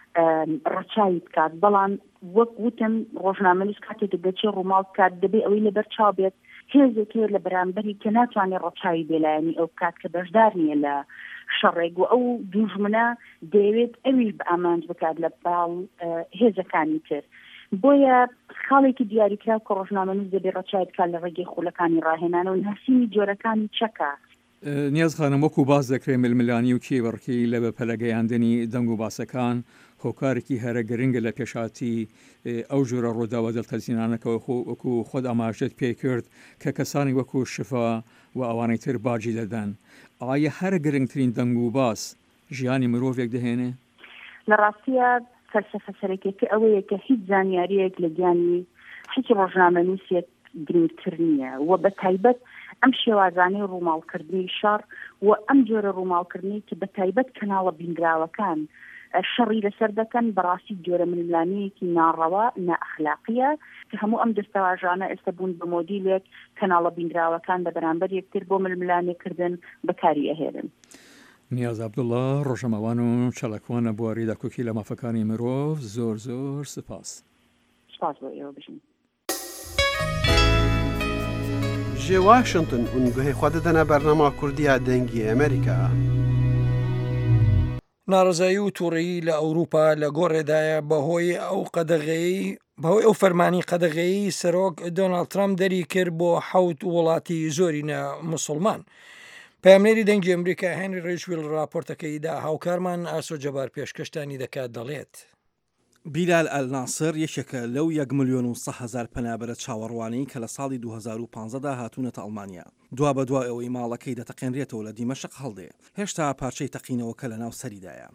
ڕەچاوی بکات، بەڵام وەک وتم ڕۆژنامەنووس کاتێک دەچێت ڕووماڵ بکات دەبێت ئەوەی لەبەر چاو بێت هێزێکی لە بەرامبەری کە ناتوانێت ڕەچاوی بێلایەنی ئەو کات کە بەشدار نییە لە شەڕێک و ئەو دوژمنە دەیەوێت ئەویش بە ئامانج بکات لە باڵ هێزەکانی تر. بۆیە خاڵێکی دیاریکرا کە ڕۆژنامەنووس دەبێت ڕەچاوی بکات لە ڕێگەی خولەکانی ڕاهێنانە و ناسینی جۆرەکانی چەکە. نیاز خانم وەکو باز دەکرێت ململانی و کێوەڕکی لە بە پەلەگەیاندنی دەنگ و باسەکان هۆکارێکی هەرە گرنگە لە پێشاتی ئەو جۆرە ڕۆداوە دڵتەزیینانەکەەوە وەکو خۆت ئاماژەت پێ کرد کە کەسانی وەکو شفا و ئەوانەی تر باجی دەدەن. ئایا هەرە گرنگترین دەنگ و باس ژیانی مرۆڤێک دەهێنێ؟ لە ڕاستیە فەلسەفە سەرەکیەکە ئەوەیە کە هیچ زانیاریەک لە گیانی هیچ ڕۆژنامەنووسێک گرنگتر نییە و بە تایبەت ئەم شێوازانەی ڕووماڵکردنی شەڕ و ئەم جۆرە ڕووماڵکردنی کە بە تایبەت کەناڵە بینراوەکان شەڕی لەسەر دەکەن بەڕاستی جۆرە ململانەیەکی ناڕەوا نائەخلاقیە کە هەموو ئەم دەستەواژانە ئێستا بوون بە مۆدیلێک کەناڵە بینراوەکان لە بەرامبەر یەکتر بۆ ململانێکردن بەکاری ئەهێنن. نیاز عەبدوڵڵا ڕۆژەمەوان و چەڵەکوانە بواری دەکۆکی لە مافەکانی مرۆڤ زۆر زۆر سپاس. سپاس بۆ ئێوە بژین. ji Washington û guhê xwe didine bernama Kurdiya dengê Amerîka. ناڕزایی و تووڕەیی لە ئەوروپا لە گۆڕێدایە بەهۆی ئەو قەدەغەی بەهۆی ئەو فەرمانی قەدەغەیی سەرۆک دۆناڵد ترامپ دەری کرد بۆ حەوت وڵاتی زۆرینە موسڵمان. پامنێری دەنگی ئەمریکا هێنری ڕێژویل راپۆرتەکەیدا هاوکارمان ئاسۆ جەبار پێشکەشتانی دەکات دەڵێت. بیلال ئەلناسر یەکێکە لەو یەک ملیۆن و سە هەزار پەنابەرە چاوەڕوانی کە لە ساڵی دوو هەزار و پانزەدا هاتوونەتە ئەڵمانیا. دوا بە دوای ئەوەی ماڵەکەی دەتەقێنرێتەوە لە دیمەشق هەڵدێ. هێشتا پارچەی تەقینەوە کە لە ناو سەریدایە.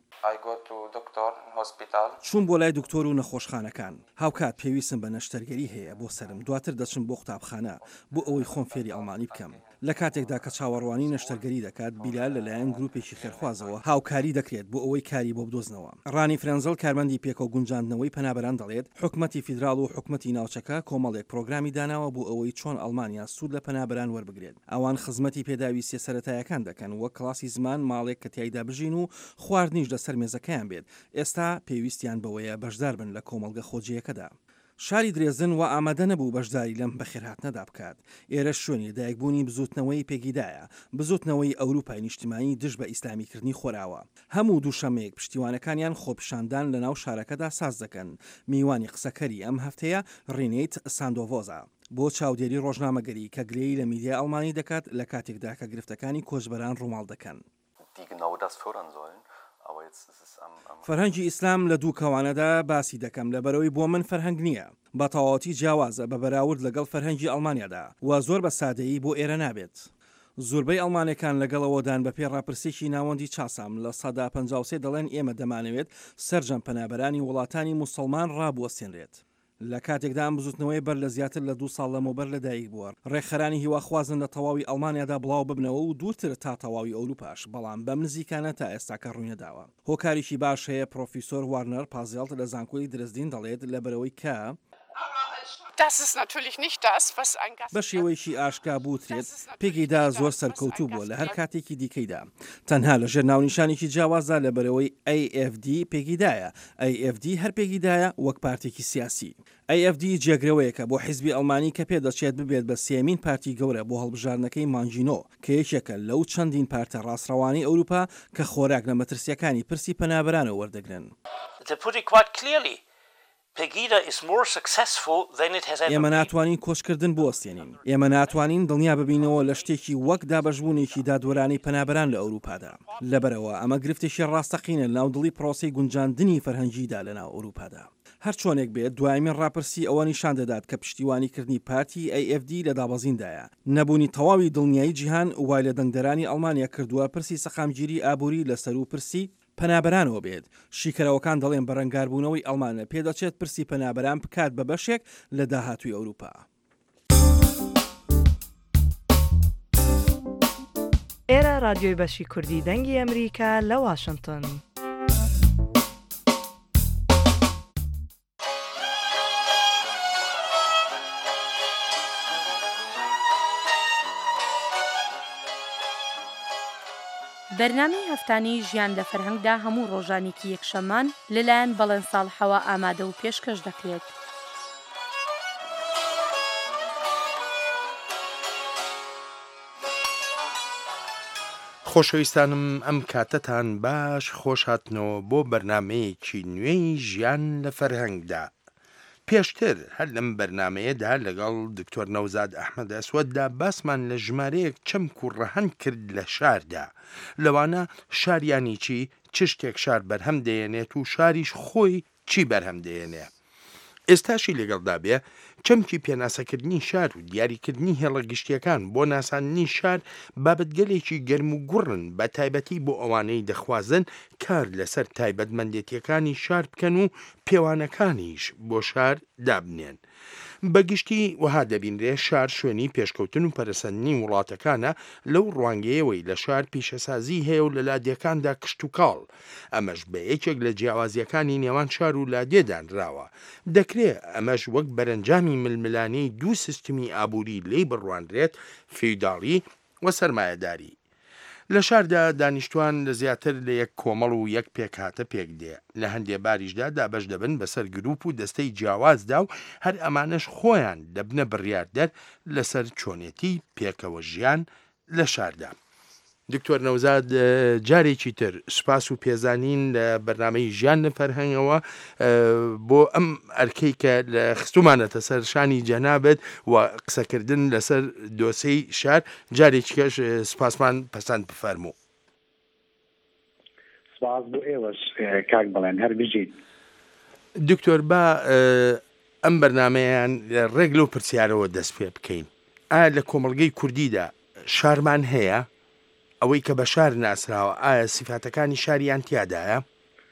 چوون بۆ لای دکتۆر و نەخۆشخانەکان. هاوکات پێویستم بە نەشتەرگەری هەیە بۆ سرم دواتر دەچم بۆ قوتابخانە بۆ ئەوەی خۆم فێری ئەڵمانی بکەم. لە کاتێکدا کە چاوەڕوانی نەشتەرگەری دەکات بیلال لەلایەن گروپێکی خێرخوازەوە هاوکاری دەکرێت بۆ ئەوەی کاری بۆ بدۆزنەوە. ڕانی فرەنزەڵ کارمەندی پێکە و گونجاندنەوەی پەنابەران دەڵێت حکومەتی فیدراڵ و حکومەتی ناوچەکە کۆمەڵێک پرۆگرامی داناوە بۆ ئەوەی چۆن ئەڵمانیا سوود لە پەنابەران وەربگرێت. ئەوان خزمەتی پێداویستە سەرەتایەکان دەکەن وەک کڵاسی زمان ماڵێک کە تیایدا بژین و خواردنیش لەسەر مێزەکەیان بێت. ئێستا پێویستیان بەوەیە بەشدار بن لە کۆمەڵگە خۆجیەکەدا. شاری درێزن و ئامادە نەبوو بەشداری لەم بەخێرهاتنەدا بکات. ئێرە شوێنی دایکبوونی بزوتنەوەی پێگیدایە بزوتنەوەی ئەوروپای نیشتیمانی دژ بە ئیسلامیکردنی خۆراوە. هەموو دووشەمەیەک پشتیوانەکانیان خۆپیشاندان لە ناو شارەکەدا ساز دەکەن. میوانی قسەکەری ئەم هەفتەیە ڕینیت ساندۆڤۆزا بۆ چاودێری ڕۆژنامەگەری کە گرێی لە میدیای ئەڵمانی دەکات لە کاتێکدا کە گرفتەکانی کۆچبەران ڕووماڵ دەکەن. فەرهەنگی ئیسلام لە دوو کەوانەدا باسی دەکەم لە بەرەوەی بۆ من فەرهەنگ نییە بە تەواوەتی جیاوازە بە بەراورد لەگەڵ فەرهەنگی ئەڵمانیادا و زۆر بە سادەیی بۆ ئێرە نابێت. زۆربەی ئەڵمانەکان لەگەڵەوەدان بە پێ ڕاپرسێکی ناوەندی چاسام لە سەدا پەنجا و سێ دەڵێن ئێمە دەمانەوێت سەرجەم پەنابەرانی وڵاتانی موسڵمان ڕابوەستێنرێت. لە کاتێکدا ئەم بزوتنەوەی بەر لە زیاتر لە دوو ساڵ لەمەوبەر لەدایک بووە. ڕێکخەرانی هیواخوازن لە تەواوی ئەڵمانیادا بڵاو ببنەوە و دوورتر تا تەواوی ئەوروپاش بەڵام بەم نزیکانە تا ئێستاکە ڕوونەداوە. هۆکاریشی باش هەیە پرۆفیسۆر وارنەر پازێڵت لە زانکۆی درزدین دەڵێت لە بەرەوەی کە بە شێوەیەکی ئاشکا بوترێت پێگەیدا زۆر سەرکەوتوو بووە لە هەر کاتێکی دیکەیدا. تەنها لە ژێر ناونیشانێکی جیاوازدا لە بەرەوەی ئەی ئێف دی پێگیدایە. ئەی ئێف دی هەر پێگیدایە وەک پارتێکی سیاسی. ئەی ئێف دی جێگرەوەیەکە بۆ حیزبی ئەڵمانی کە پێدەچێت ببێت بە سێمین پارتی گەورە بۆ هەڵبژارنەکەی مانجینۆ کە یەکێکە لەو چەندین پارتە ڕاستڕەوانی ئەوروپا کە خۆراک لە مەترسیەکانی پرسی پەنابەرانە وەردەگرن. ئێمە ناتوانین کۆچکردن بوەستێنین. ئێمە ناتوانین دڵنیا ببینەوە لە شتێکی وەک دابەشبوونێکی دادوەرانی پەنابەران لە ئەوروپادا. لەبەرەوە ئەمە گرفتێکی ڕاستەقینە ناو دڵی پرۆسی گونجاندنی فەرهەنگیدا لە ناو ئەوروپادا. هەر چۆنێک بێت دوایمین ڕاپرسی ئەوە نیشان دەدات کە پشتیوانیکردنی پارتی ئەی ئێف دی لە دابەزیندایە. نەبوونی تەواوی دڵنیایی جیهان وای لە دەنگدەرانی ئەڵمانیا کردووە پرسی سەقامگیری ئابووری لەسەر و پرسی پەنابەرانەوە بێت. شیکەرەوەکان دەڵێن بەڕەنگاربوونەوەی ئەڵمانە پێدەچێت پرسی پەنابەران بکات بە بەشێک لە داهاتووی ئەوروپا. ئێرە رادیۆی بەشی کوردی دەنگی ئەمریکا لە واشنگتن. بەرنامەی هەفتانەی ژیان لە فەرهەنگدا هەموو ڕۆژانێکی یەکشەمان لەلایەن بەڵێن ساڵحەوە ئامادە و پێشکەش دەکرێت. خۆشەویستانم ئەم کاتەتان باش خۆش هاتنەوە بۆ بەرنمەیەکی نوێی ژیان لە فەرهەنگدا. پێشتر هەر لەم بەرنمەیەدا لەگەڵ دکتۆر نەوزاد ئەحمەد ئەسوەددا باسمان لە ژمارەیەک چەمک و ڕەهەن کرد لە شاردا. لەوانە شاریانی چی چ شتێک شار بەرهەم دەیەنێت و شاریش خۆی چی بەرهەم دەیەنێ. ئێستاشی لەگەڵدا بێ چەمکی پێناسەکردنی شار و دیاریکردنی هێڵە گشتیەکان بۆ ناساندنی شار بابەتگەلێکی گەرم و گوڕن بە تایبەتی بۆ ئەوانەی دەخوازن کار لەسەر تایبەتمەندێتیەکانی شار بکەن و پێوانەکانیش بۆ شار دابنێن. بەگشتی وها دەبینرێ شار شوێنی پێشکەوتن و پەرسەندنی وڵاتەکانە لەو ڕوانگەیەوەی لە شار پیشەسازی هەیە و لە لادیەکاندا کشت و کاڵ ئەمەش بە یەکێک لە جیاوازیەکانی نێوان شار و لادێدانراوە دەکرێت ئەمەش وەک بەرەنجامی ململانەی دوو سیستمی ئابووری لی بڕوانرێت فیوداڵی و سەرمایەداری لە شاردا دانیشتوان لە زیاتر لە یەک کۆمەڵ و یەک پێکهاتە پێک دێ لە هەندێ باریشدا دابەش دەبن بەسەر گروپ و دەستەی جیاوازدا و هەر ئەمانەش خۆیان دەبنە بڕیاردەر لەسەر چۆنێتی پێکەوە ژیان لە شاردا. دکتۆر نەوزاد جارێکی تر سوپاس و پێزانین لە بەرنامەی ژیان لە فەرهەنگەوە بۆ ئەم ئەرکەی کە لە خستومانەتە سەر شانی جەنابەت و قسەکردن لەسەر دۆسەی شار جارێکی کەش سوپاسمان پەسەند بفەرموو. سوپاس بۆ ئێوەش کاک بڵێن هەر بژیت. دکتۆر با ئەم بەرنامەیان ڕێک لەو پرسیارەوە دەست پێ بکەین. ئایا لە کۆمەڵگەی کوردیدا شارمان هەیە؟ ئەوەی کە بە شار ناسراوە ئایا سیفاتەکانی شاریان تیادایە؟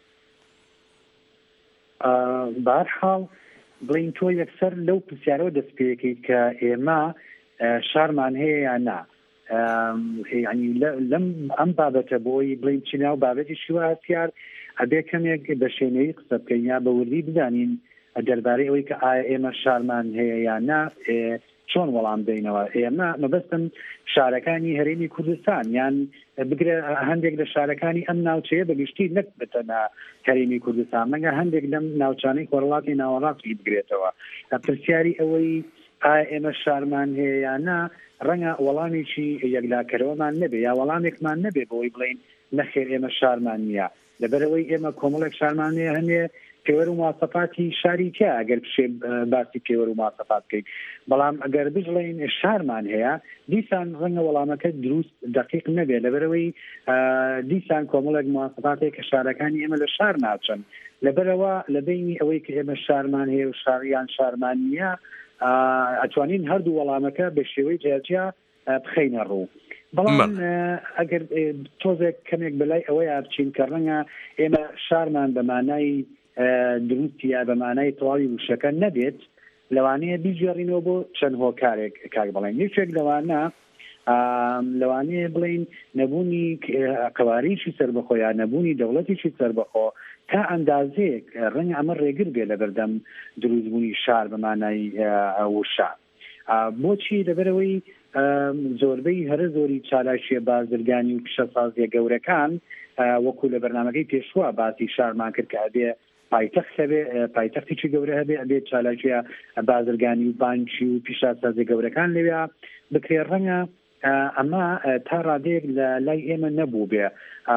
بەهەرحاڵ بڵین تۆ یەکسەر لەو پرسیارەوە دەست پێکەیت کە ئێمە شارمان هەیە یان نا ینی لەم ئەم بابەتە بۆی بڵین چی ناو بابەتی شیوە هەستیار ئەبێ کەمێک بە شوێنەوەی قسە بکەین یا بە وردی بدانین دەربارەی ئەوەی کە ئایا ئێمە شارمان هەیە یان نا چۆن وەڵام بدەینەوە. ئێمە مەبەستم شارەکانی هەرێمی کوردستان یان بگرە هەندێک لە شارەکانی ئەم ناوچەیە بەگشتی نەک بتەنە هەرێمی کوردستان مەگە هەندێک لەم ناوچانەی خۆرەڵاتی ناوەڕاستی بگرێتەوە. پرسیاری ئەوەی ئایا ئێمە شارمان هەیە یان نا ڕەنگە وەڵامێکی یەکلاکەرەوەمان نەبێ یا وەڵامێکمان نەبێ بۆی بڵین نەخێر ئێمە شارمان نییە لەبەرەوەی ئێمە کۆمەڵێک شارمان هەیە هەنێ پێوەر و مواصفاتی شاری تیا ئەگەر پشێ باسی پێوەر و مواصفات بکەین بەڵام ئەگەر بژڵین شارمان هەیە دیسان ڕەنگە وەڵامەکە دروست دقیق نەبێت لەبەرەوەی دیسان کۆمەڵێک مواصفاتێک کە شارەکانی ئێمە لە شار ناچن لەبەرەوە لە بینی ئەوەی کە ئێمە شارمان هەیە و شاریان شارمان نییە ئەتوانین هەردوو وەڵامەکە بە شێوەی جیاجیا بخەینە ڕوو. بەڵام ئەگەر تۆزێک کەمێک بەلای ئەوەیە بچین کە ڕەنگە ئێمە شارمان بەمانای دروستی یا بەمانای تەواوی وشەکە نەبێت لەوانەیە بیجێڕینەوە بۆ چەند هۆکارێک کاک بڵێن یەکێک لەوانە لەوانەیە بڵین نەبوونی قەواریشی سەربەخۆ یا نەبوونی دەوڵەتیشی سەربەخۆ تا ئەندازەیەک ڕەنگە ئەمە ڕێگر بێ لە بەردەم دروستبوونی شار بەمانای وشە. بۆچی لەبەرەوەی زۆربەی هەرە زۆری چالاشیە بازرگانی و پیشەسازیە گەورەکان وەکو لە بەرنامەکەی پێشوە باسی شارمان کرد کە ئەبێ پایتەخت هەبێ پایتەختێکی گەورە هەبێ ئەبێ چالاشیە بازرگانی و بانکی و پیشەسازیە گەورەکان لەوێ بکرێ ڕەنگە ئەمە تا ڕادەیەک لە لای ئێمە نەبوو بێ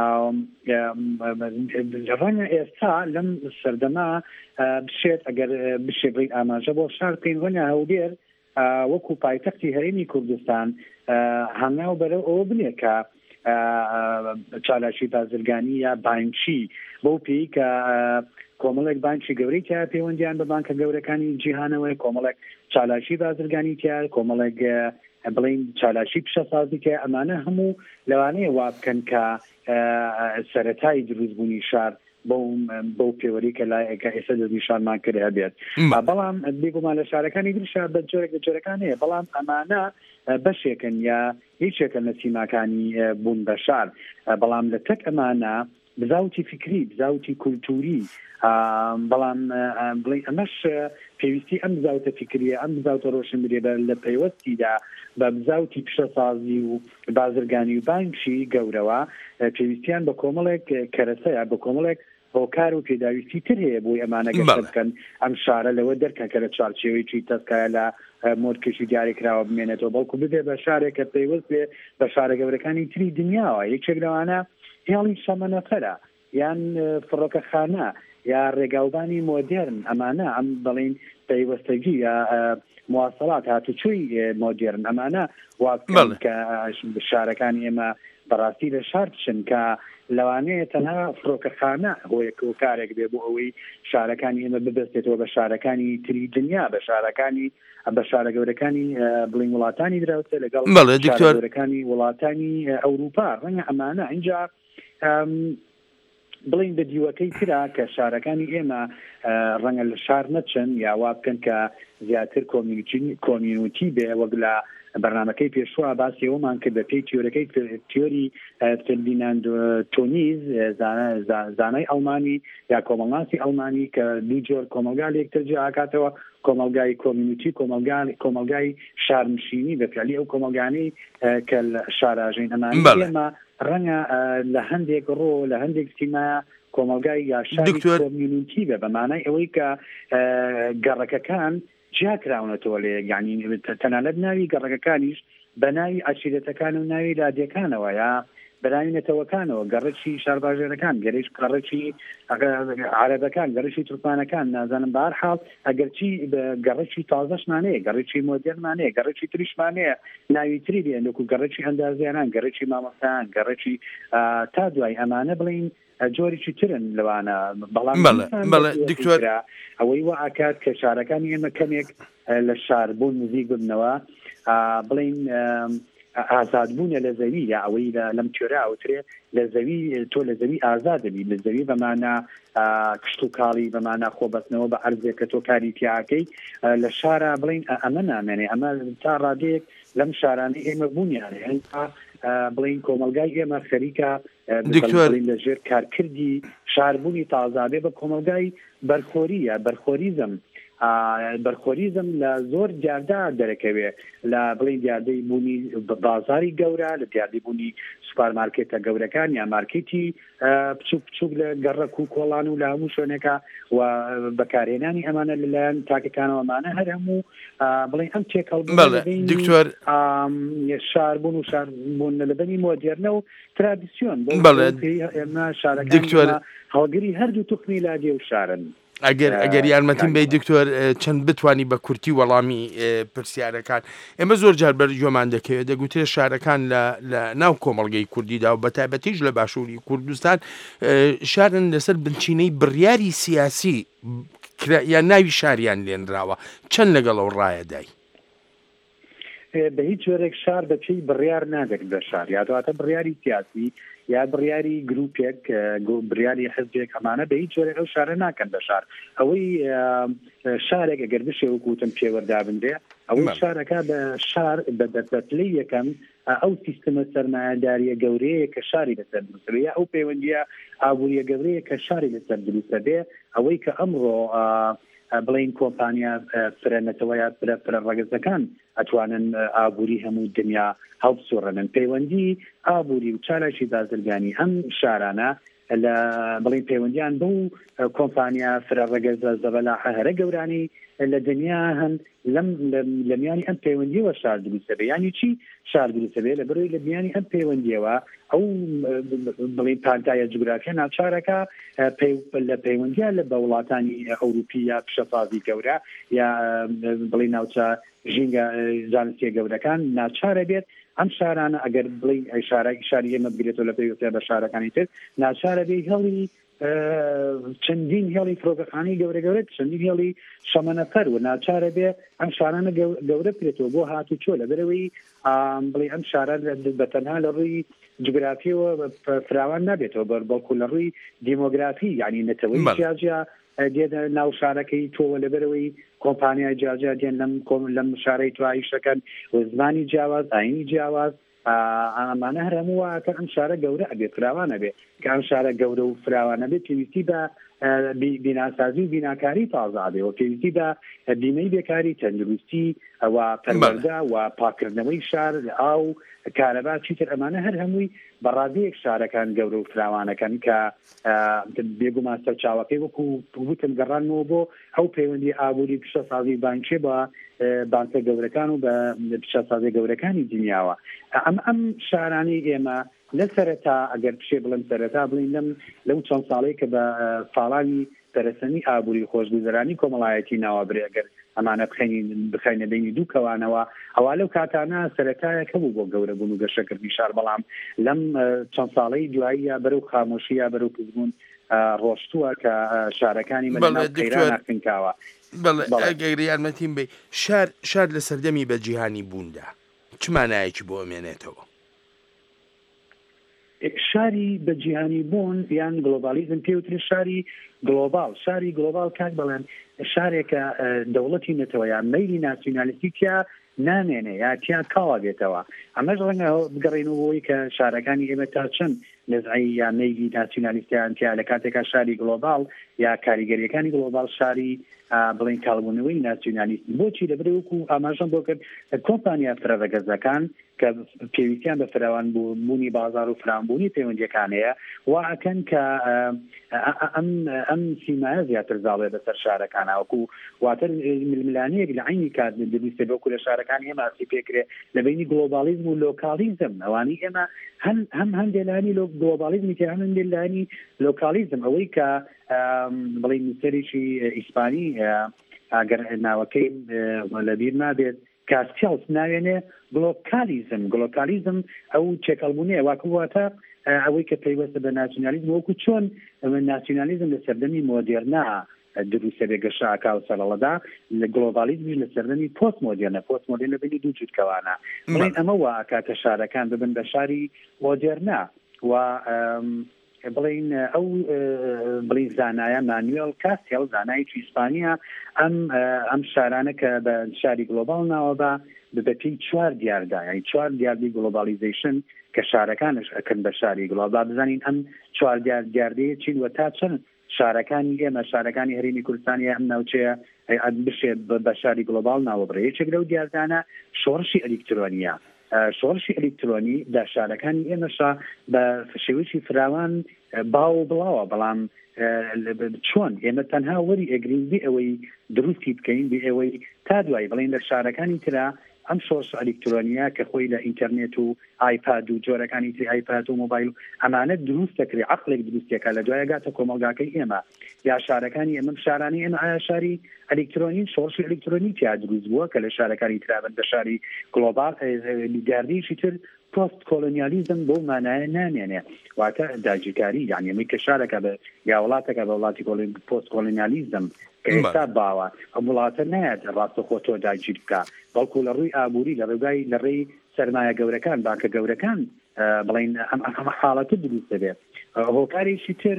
ڕەنگە ئێستا لەم سەردەما بشێت ئەگەر بشێ بڵین ئاماژە بۆ شار بکەین ڕەنگە هەولێر وەکو پایتەختی هەرێمی کوردستان هەنگاو بەرەو ئەوە بنێ کە چالاشی بازرگانی یا بانکی بەو پێی کە کۆمەڵێک بانکی گەورەی تیا پەیوەندیان بە بانکە گەورەکانی جیهانەوەی کۆمەڵێک چالاشی بازرگانی تیا کۆمەڵێک بڵین چالاشی پیشەسازی کە ئەمانە هەموو لەوانەیە وا بکەن کە سەرەتای دروستبوونی شار بۆ پێوەری کە لایەکە ئێستا دەستنیشانمان کرد هەبێت. بەڵام بێگومان لە شارەکانی دریشا بە جۆرێک لە جۆرەکان هەیە بەڵام ئەمانە بەشێکن یا هیچێکە لە سیماکانی بوون بە شار بەڵام لە تەک ئەمانە بزاوتی فکری بزاوتی کولتوری بەڵام بڵێ ئەمەش پێویستی ئەم بزاوتە فکریە ئەم بزاوتە ڕۆشنبیرێ بە لە پەیوەستیدا بە بزاوتی پیشەسازی و بازرگانی و بانکی گەورەوە پێویستیان بە کۆمەڵێک کەرەسەیە بە کۆمەڵێک هۆکار و پێداویستی تر هەیە بۆی ئەمانە گەشت بکەن ئەم شارە لەوە دەرکەن کە لە چارچێوەیەکی تەسکایە لە مۆرکێشی دیاریکراوە بمێنێتەوە بەڵکو ببێ بە شارێکە پێیوەست بێ بە شارە گەورەکانی تری دنیاوە یەکێک لەوانە هێڵی شەمەنەفەرە یان فڕۆکەخانە یا ڕێگاوبانی مۆدێرن ئەمانە ئەم بڵین پەیوەستەگی یا مواصلات هاتوچووی مۆدێرن ئەمانە وابکەن کە شارەکانی ئێمە بەڕاستی لە شار بچن کە لەوانەیە تەنها فڕۆکەخانە هۆیەک و کارێک بێ بۆ ئەوەی شارەکانی ئێمە ببەستێتەوە بە شارەکانی تری دنیا بە شارەکانی بە شارە گەورەکانی بڵین وڵاتانی دراوسێ لەگەڵ شارە گەورەکانی وڵاتانی ئەوروپا ڕەنگە ئەمانە اینجا بڵین بە دیوەکەی ترا کە شارەکانی ئێمە ڕەنگە لە شار نەچن یاوا بکەن کە زیاتر کۆمیونیتی بێ وەک لە بەرنامەکەی پێشوە باسی ئەومان کرد بە پێی تیۆرەکەی تیۆری فردیناند تۆنیز زانای ئەڵمانی یا کۆمەڵناسی ئەڵمانی کە دوو جۆر کۆمەلگا لێکتر جیا ئاکاتەوە کۆمەلگای کۆمیونیتی کۆمەلگای شارنشینی بە پیالی ئەو کۆمەلگانەی کە شاراژین ئەمانی ئێمە ڕەنگە لە هەندێک ڕۆ لە هەندێک سیمایە کۆمەلگای یا شاری کۆمیونیتی بێ بەمانای ئەوەی کە گەڕەکەکان جیاکراونەتەوە لێ یعنی تەنانەت ناوی گەڕەکەکانیش بە ناوی عەشیرەتەکان و ناوی لادیەکانەوە یا بەناوی نەتەوەکانەوە گەڕەکی شارباژێرەکان گەرەش گەڕەکی عەرەبەکان گەڕەکی تورکمانەکان نازانم بە هەر حاڵ ئەگەرچی گەڕەکی تازەشمانەیە گەڕەکی مۆدێرنمانەیە گەڕەکی تریشمانەیە ناوی تری بێن وەکو گەڕەکی ئەندازیاران گەڕەکی مامۆستایان گەڕەکی تا دوای ئەمانە بڵین جۆرێکی ترن لەوانە بەڵام دکتۆر ئەوەی وە ئاکات کە شارەکانی ئێمە کەمێک لە شاربوون نزیک ببنەوە بڵین ئازادبوونە لە زەوی یا ئەوەی لەم تێرا ئەوترێ لە زەوی تۆ لە زەوی ئازاد دەبی لە زەوی بەمانە کشت و کاڵی بەمانە خۆبەستنەوە بە عەرزێک کە تۆ کاری تیاکەی لە شارە بڵین ئەمە نامێنێ ئەمە تا ڕادەیەک لەم شارانەی ئێمە بوونیانێ بڵین کۆمەلگای ئێمە خەریکە لەژێر کارکردی شاربوونی تازابێ بە کۆمەلگای بەرخۆریە بەرخۆریزم بەرخۆریزم لە زۆر دیاردا دەرەکەوێ لە بڵین دیاردەی بوونی بازاری گەورە لە دیاردەی بوونی سوپارمارکێتە گەورەکان یا مارکێتی بچوک بچوک لە گەڕەک و کۆڵان و لە هەموو شوێنێکە و بەکارهێنانی ئەمانە لەلایەن تاکەکانەوەمانە هەر هەموو بڵین ئەم دکتۆر شاربوون و شاربوون لەبەنی مۆدێرنە و ترادیسیۆن ئێمە شارەکان هەڵگری هەردوو توخمی لادیە و شارن. ئەگەر ئەگەر یارمەتیم بێ دکتۆر چەند بتوانی بە کورتی وەڵامی پرسیارەکان ئێمە زۆر جار بەرجۆمان دەکەوێت دەگوترێت شارەکان لە ناو کۆمەڵگەی کوردیدا و بەتایبەتیش لە باشووری کوردستان شارن لەسەر بنچینەی بڕیاری سیاسی یان ناوی شاریان لێنراوە چەند لەگەڵ ئەو ڕایەدای بە هیچ جۆرێک شار بەچی بڕیار نادەک بە شار یادواتە بڕیاری سیاسی یا بڕیاری گروپێک بڕیاری حزبێک ئەمانە بە هیچ جۆرێک ئەو شارە ناکەن بە شار ئەوەی شارێک ئەگەر بشێ وەکوتم پێوەردابندێ ئەوەی شارەکە بە شار بە دەربەتلەی یەکەم ئەو سیستەمە سەرمایەداریە گەورەیە کە شاری لەسەر دروستە یا ئەو پەیوەندیە ئابووریە گەورەیە کە شاری لەسەر دروستە بێ ئەوەی کە ئەمڕۆ بڵین کۆمپانیا فرەنەتەوە یا فرە ڕەگەزەکان ئەتوانن ئابووری هەموو دنیا هەڵبسوڕێنن پەیوەندی ئابووری و چالێکی بازرگانی ئەم شارانە لە بڵین پەیوەندیان بەو کۆمپانیا فرە ڕەگەزە زەبەلاحە هەرە گەورانی لە دنیا هەن لە میانی ئەم پەیوەندیەوە شار دروستە بێ یانی چی شار دروستە بێ لە بەرەوەی لە میانی ئەم پەیوەندیەوە ئەو بڵین پانتایە جوگرافیە ناوچارەکە لە پەیوەندیە لە بە وڵاتانی ئەوروپی یا پیشەسازی گەورە یا بڵین ناوچە ژینگە زانستی گەورەکان ناچارە بێت ئەم شارانە ئەگەر بڵین شارێکی شاری ئێمە بگرێتەوە لە پێوەستە بە شارەکانی تر ناچارە بێ هەڵی چەندین هێڵی فرۆگەخانەی گەورە گەورە چەندین هێڵی شەمەنەفەر و ناچارە بێ ئەم شارانە گەورە بکرێتەوە بۆ هاتوچۆ لە بەرەوەی بڵێ ئەم شارە بەتەنها لە ڕووی جوگرافیەوە فراوان نابێتەوە بەڵکو لە ڕووی دیمۆگرافی یعنی نەتەوەی جیاجیا دێنە ناو شارەکەی تۆوە لە بەرەوەی کۆمپانیای جیاجیا دێن لەم لەم شارەی توایشەکەن و زمانی جیاواز ئاینی جیاواز ئەمانە هەر هەموو کە ئەم شارە گەورە ئەبێ فراوانە بێ کە ئەم شارە گەورە و فراوانە بێت پێویستی بە بیناسازی و بیناکاری تازابێ و پێویستی بە بیمەی بێکاری تەندروستی و پەروەردە و پاکردنەوەی شار ئاو کارەبا چیتر ئەمانە هەر هەمووی بەڕادەیەک شارەکان گەورە و فراوانەکەن کە بێگومان سەرچاوەکەی وەکو وتم گەڕانەوە بۆ ئەو پەیوەندی ئابووری پیشەسازی بانکێ بە بانکە گەورەکان و بە پیشەسازی گەورەکانی دنیاوە ئەم ئەم شارانی ئێمە لە سەرەتا ئەگەر پشێ بڵم سەرەتا بڵین لەم لەو چەند ساڵەی کە بە فاڵانی پەرەسەنی ئابووری خۆشگوزەرانی کۆمەڵایەتی ناوابرێ ئەگەر ئەمانە بخەین بخەینە بینی دوو کەوانەوە ئەوا لەو کاتانە سەرەتایەک هەبوو بۆ گەورە بوون و گەشەکردنی شار بەڵام لەم چەند ساڵەی دواییە بەرەو خامۆشیە بەرەو پزبوون ڕۆشتووە کە شارەکانی مەلەناکەنکاوە ئەگەر یارمەتیم بێ شار شار لە سەردەمی بە جیهانی بووندا چ مانایەکی بۆ ئەمێنێتەوە شاری بە جیهانی بوون یان گلۆبالیزم پێوتری شاری گلۆبال شاری گلۆبال کاک بڵێن شارێکە دەوڵەتی نەتەوە یان مەیلی ناسیۆنالیستی تیا نامێنێ یا تیا کاوا بێتەوە ئەمەش ڕەنگە بگەڕێنەوەی کە شارەکانی ئێمە تا چەند نزعی یا مەیلی ناسیۆنالیستیان تیا لە کاتێکا شاری گلۆبال یا کاریگەریەکانی گلۆبال شاری بڵین کاڵبوونەوەی ناسیۆنالیست بۆچی لەبەر وەکو ئاماژەم بۆ کرد کۆمپانیا فرەڤەگەزەکان کە پێویستیان بە فراوان بوونی بازار و فراوانبوونی پەیوەندیەکانەیە وا ئەکەن کە ئەم ئەم سیمایە زیاتر زاڵێ بەسەر شارەکانە وەکو واتر ململانەیەک لە عینی کات دەبیستێ بۆکو لە شارەکان ئێمە ئاسی پێکرێ لە بینی گلۆبالیزم و لۆکالیزم ئەوانی ئێمە هەم هەندێلانی گلۆبالیزمی تر هەم هەندێلانی لۆکالیزم ئەوەی کە بڵین نووسەرێکی ئیسپانی ئەگەر ناوەکەی لەبیر نابێت کاستیاوس ناوێنێ گلۆکالیزم گلۆکالیزم ئەو چێکەڵبوونەیە واکوواتە ئەوەی کە پەیوەستە بە ناسیۆنالیزم وەکو چۆن ناسیۆنالیزم لە سەردەمی مۆدێرنا دروستە بێگەشاکا و سەرەڵەدا لە گلۆبالیزمی لە سەردەمی پۆست مۆدێرنە پۆست مۆدێرن لە بینی دوو جووتکەوانە بڵین ئەمە واکە کە شارەکان ببن بە شاری مۆدێرنا و بڵین ئەو بڵین زانایە مانوێل کاستێڵ زانایکی ئیسپانیا ئەم ئەم شارانە کە بە شاری گلۆبال ناوە بە بەپی چوار دیاردا یعنی چوار دیاردی گلۆبالیزیشن کە شارەکانش ئەکەن بە شاری گلۆبال بزانین ئەم چوار دیاردەیە چین و تا چەند شارەکانی ئێمە شارەکانی هەرێمی کوردستانی ئەم ناوچەیە بشێت بە شاری گلۆبال ناوەبڕێ یەکێک لەو دیاردانە شۆڕشی ئەلکترۆنیە شۆڕشی ئەلکترۆنی دا شارەکانی ئێمەشا بە شێوەیەکی فراوان باو بڵاوە بەڵام چۆن ئێمە تەنها وەری ئەگرین بێ ئەوەی دروستی بکەین بێ ئەوەی تا دوای بڵین لە شارەکانی ترا ئەم شۆڕش ئەلکترۆنیە کە خۆی لە ئینتەرنێت و ئایپاد و جۆرەکانی تری ئایپاد و مۆبایل ئەمانە دروست دەکرێت عەقڵێک دروستێکە لە دوایە گاتە کۆمەڵگاکەی ئێمە یا شارەکانی ئێمە شارانی ئێمە ئایا شاری ئەلکترۆنی شۆڕشی ئەلکترۆنی تیا دروست بووە کە لە شارەکانی ترابن بە شاری گلۆبال دیاردەیەکی تر پۆست کۆلۆنیالیزم بۆ مانایە نامێنێ واتە داگیرکاری یعنی ئەمەی کە شارەکە بە یا وڵاتەکە بە وڵاتی پۆست کۆلۆنیالیزم کە ئێستا باوە ئەم وڵاتە نایەت ڕاستەخۆ تۆ داگیر بکە بەڵکو لە ڕووی ئابووری لە ڕێگای لە ڕێی سەرمایە گەورەکان باکە گەورەکان بڵین ئەمە حاڵەتە دروست دەبێت هۆکارێکی تر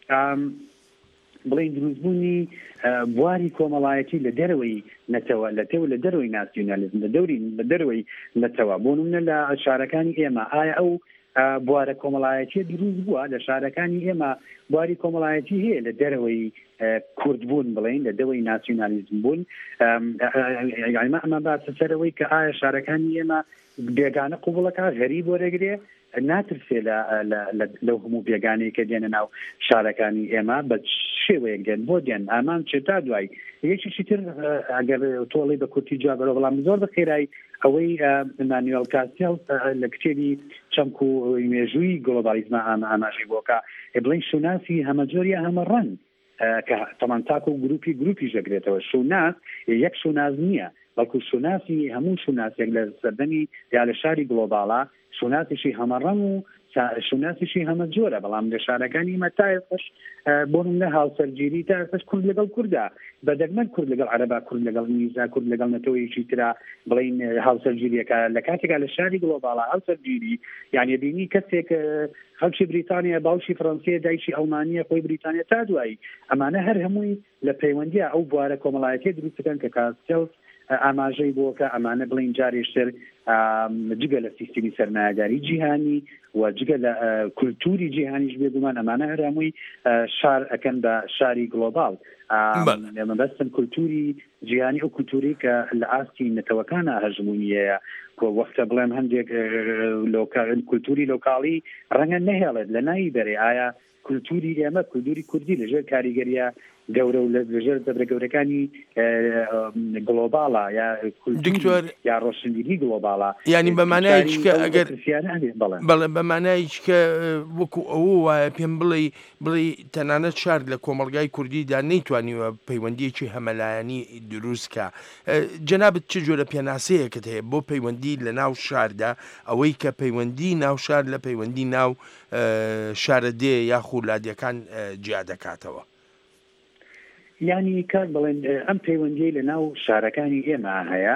بڵین دروستبوونی بواری کۆمەڵایەتی لە دەرەوەی نەتەوە لە تێو لە دەرەوەی ناسیۆنالیزم لە دەوری لە دەرەوەی نەتەوە بۆ نمونە لە شارەکانی ئێمە ئایا ئەو بوارە کۆمەڵایەتی دروست بووە لە شارەکانی ئێمە بواری کۆمەڵایەتی هەیە لە دەرەوەی کوردبوون بڵین لە دەوەی ناسیۆنالیزم بوون ئەمە ئەمە باسە سەرەوەی کە ئایا شارەکانی ئێمە بێگانە قوبڵەکە غەریب وەرەگرێ ناترسێ لەو هەموو بێگانەی کە دێنە ناو شارەکانی ئێمە بە شێوەیەک دێن بۆ دێن ئامان چێت تا دوای یەکیشی تر ئەگەر تۆڵی بە کورتی جا بەرەوە بەڵام زۆر بەخێرایی ئەوەی مانوێل کاستێڵ لە کتێبی چەمک و مێژووی گلۆبالیزمە ئاماژەی بۆکە بڵین شوناسی هەمەجۆریە هەمە ڕەن کە تەمان تاکو و گروپی گروپی ژەگرێتەوە شوناس یەک شوناز نییە بەڵکو شوناسی هەموو شوناسێک لە سەردەمی یا لە شاری گلۆباڵە شوناسیشی هەمەڕەم و شوناسیشی هەمە جۆرە بەڵام لە شارەکانی مەتایەش بۆن لە هاوسەرگیری تا ئێستش کورد لەگەڵ کووردا بە دەگمەن کورد لەگەڵ عەرەبا کورد لەگەڵ میزا کورد لەگەڵ نەتەوەیەکی ترا بڵین هاوسەرگیریەکە لە کاتێکا لە شاری گلۆباڵە هاوسەرگیری یعنی بینی کەسێک خەڵکی بریتانیا باوشی فەڕەنسیە دایکی ئەڵمانیە خۆی بریتانیا تا دوایی ئەمانە هەر هەمووی لە پەیوەندیە ئەو بوارە کۆمەڵایەتی دروست دەکەن کە کاستێڵ ئاماژەی بۆکە ئەمانە بڵین جارێشتر جگە لە سیستمی سەرمایه‌داری جیهانی و جگە لە کولتوری جیهانیش بێگومان ئەمانە هەر هەمووی شار ئەکەن بە شاری گلۆبال مەبەستن کولتوری جیهانی ئەو کولتوری کە لە ئاستی نەتەوەکانە هەژمونیەیە وەختە بڵێم هەندێک کولتوری لۆکاڵی ڕەنگە نەهێڵێت لە ناوی بەرێ ئایا کولتوری ئێمە کولتوری کوردی لەژێر کاریگەریە گەورە و لەژێر دەبرە گەورەکانی گلۆباڵە یا دکتۆر یا ڕۆشنبیری گلۆباڵە ینی بەمانایش کە ئەگەر بەڵێ بەمانایش کە وەکو ئەوە وایە پێم بڵێ بڵێ تەنانەت شار لە کۆمەڵگای کوردیدا نەیتوانیوە پەیوەندیەکی هەمەلایەنی دروستکە جەنابەت چه جۆرە پێناسەیەکت هەیە بۆ پەیوەندی لە ناو شاردا ئەوەی کە پەیوەندی ناو شار لە پەیوەندی ناو شارە دێ یا خولادیەکان جیا دەکاتەوە ینی کار بڵێن ئەم پەیوەندی لە ناو شارەکانی ئێمە هەیە کە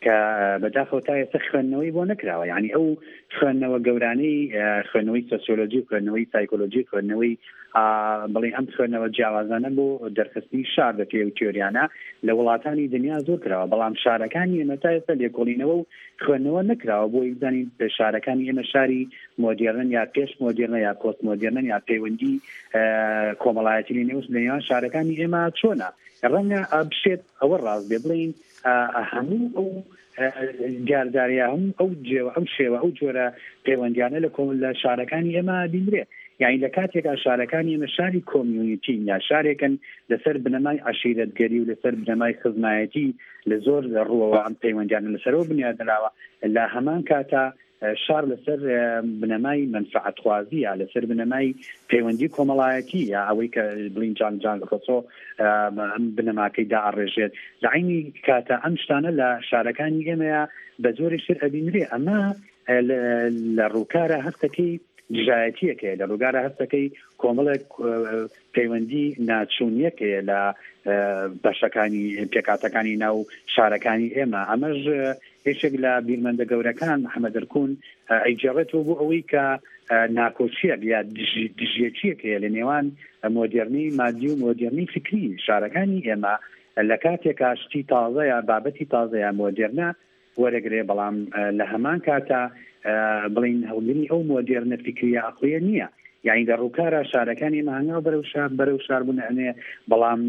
کە بەداخەوە تا ئێستا خوێندنەوەی بۆ نەکراوە یعنی ئەو خوێندنەوە گەورانەی خوێندنەوەی سۆسیۆلۆژی خوێندنەوەی سایکۆلۆژی خوێندنەوەی بڵێ ئەم خوێندنەوە جیاوازانە بۆ دەرخستنی شار بە پێ و تیۆریانە لە وڵاتانی دنیا زۆر کراوە بەڵام شارەکانی ئێمە تا ئێستا لێکۆڵینەوە و خوێندنەوە نەکراوە بۆ ئیزانی شارەکانی ئێمە شاری مۆدێرن یا پێش مۆدێرنە یا پۆست مۆدێرنن یا پەیوەندی کۆمەڵایەتی لە نێو نێوان شارەکانی ئێمە چۆنە ڕەنگە بشێت ئەوە ڕاست بێ بڵین هەموو ئەو دیارداریە هەموو ئەو جێوە ئەو شێوە ئەو جۆرە پەیوەندیانە لە کۆمەڵ لە شارەکانی ئێمە بینرێت یعنی لە کاتێکا شارەکانی ئێمە شاری کۆمیونیتی یا شارێکن لەسەر بنەمای عەشیرەتگەری و لەسەر بنەمای خزمایەتی لە زۆر ڕووەوە ئەم پەیوەندیانە لەسەرەوە بنیادنراوە لە هەمان کاتا شار لەسەر بنەمای منفعەتخوازی یا لەسەر بنەمای پەیوەندی کۆمەڵایەتی یا ئەوەی کە بڵین جان جان ڕۆسۆ بنەماکەی داڕێژێت لە عینی کاتە ئەم شتانە لە شارەکانی ئێمەیە بە زۆری شر ئەبینرێ ئەمە لە ڕووکارە هەستەکەی دژایەتیەکە لە ڕووگارە هەستەکەی کۆمەڵێک پەیوەندی ناچوونیەکەیە لە بەشەکانی پێکاتەکانی ناو شارەکانی ئێمە ئەمەش هێشێک لە بیرمەندە گەورەکان محەممەد دەرکون ئەیجێڕێتەوە بۆ ئەوەی کە ناکۆچیەک یا دژیەکەیە لە نێوان مۆدێرنی مادی و مۆدێرنی فکری شارەکانی ئێمە لە کاتێکا شتی تازەیە بابەتی تازەیە مۆدێرنە وەرەگرێ بەڵام لە هەمان کاتە بڵین هەڵگری ئەو مۆدێرنە فکریە عەقلیە نییە یعنی لە ڕووکارە شارەکانی ماهەنگاو بەرەو شار بەرەو شاربوون ئەنێ بەڵام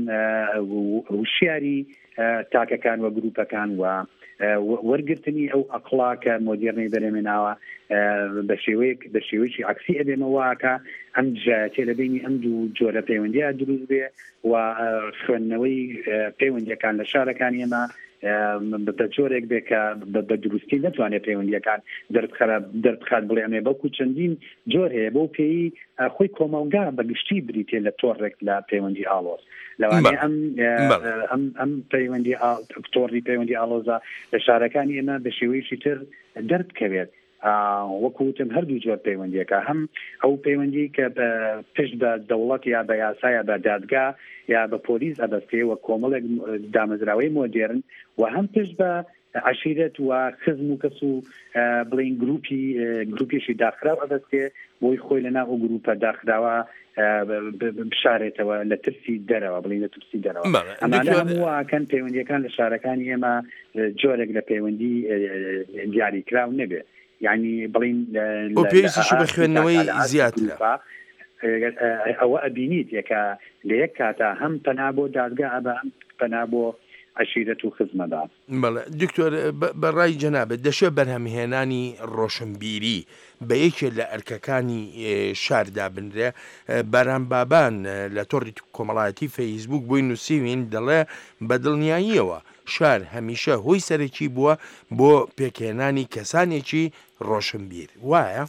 وشیاری تاکەکان وە گروپەکان وە وەرگرتنی ئەو ئەقڵاکە مۆدێرنەی بەرەمێناوە بە شێوەیەک بە شێوەیەکی عەکسی ئەبێمەوەکە ئەم دژایەتیە لە بینی ئەم دوو جۆرە پەیوەندیە دروست بێ و خوێندنەوەی پەیوەندیەکان لە شارەکانی ئێمە بە جۆرێک بێ کە بە دروستی نەتوانێت پەیوەندیەکان دەربخات بڵێ ئەمێ بەڵکو چەندین جۆر هەیە بۆ پێی خۆی کۆمەڵگا بەگشتی بریتێ لە تۆڕێک لە پەیوەندی ئاڵۆز لەوانێ ئەم ئەم ئەم پەیوەندی تۆڕی پەیوەندی ئاڵۆزە لە شارەکانی ئێمە بە شێوەیەکی تر دەردکەوێت وەکوتم هەردوو جۆر پەیوەندیەکە هەم ئەو پەیوەندی کە پشت بە دەوڵەت یا بە یاسا یا بە دادگا یا بە پۆلیس ئەبەستێ وە کۆمەڵێک دامەزراوەی مۆدێرن و هەم پشت بە عەشیرەت و خزم و کەس و بڵین گروپی گروپیشی داخراو ئەبەستێ بۆی خۆی لەناو ئەو گروپە داخراوە بشارێتەوە لە ترسی دەرەوە بڵین لە ترسی دەرەوە ئەمانە هەمووەکەن پەیوەندیەکان لە شارەکانی ئێمە جۆرێک لە پەیوەندی دیاریکراو نەبێت یعنی بڵین پێویستیش بە خوێندنەوەی زیاترە ئەوە ئەبینیت یەکە لە یەک کاتە هەم پەنا بۆ دادگا ئەبە هەم پەنا بۆ عەشیرەت و خزمەدا بەڵێ دکتۆر بەڕای جەنابەت دەشێت بەرهەمهێنانی ڕۆشنبیری بە یەکێک لە ئەرکەکانی شاردا بنرێ بەران بابان لە تۆڕی کۆمەڵایەتی فەیسبوک بۆی نووسیوین دەڵێ بە دڵنیاییەوە شار هەمیشە هۆی سەرەکی بووە بۆ پێکهێنانی کەسانێکی ڕۆشنبیر وایە؟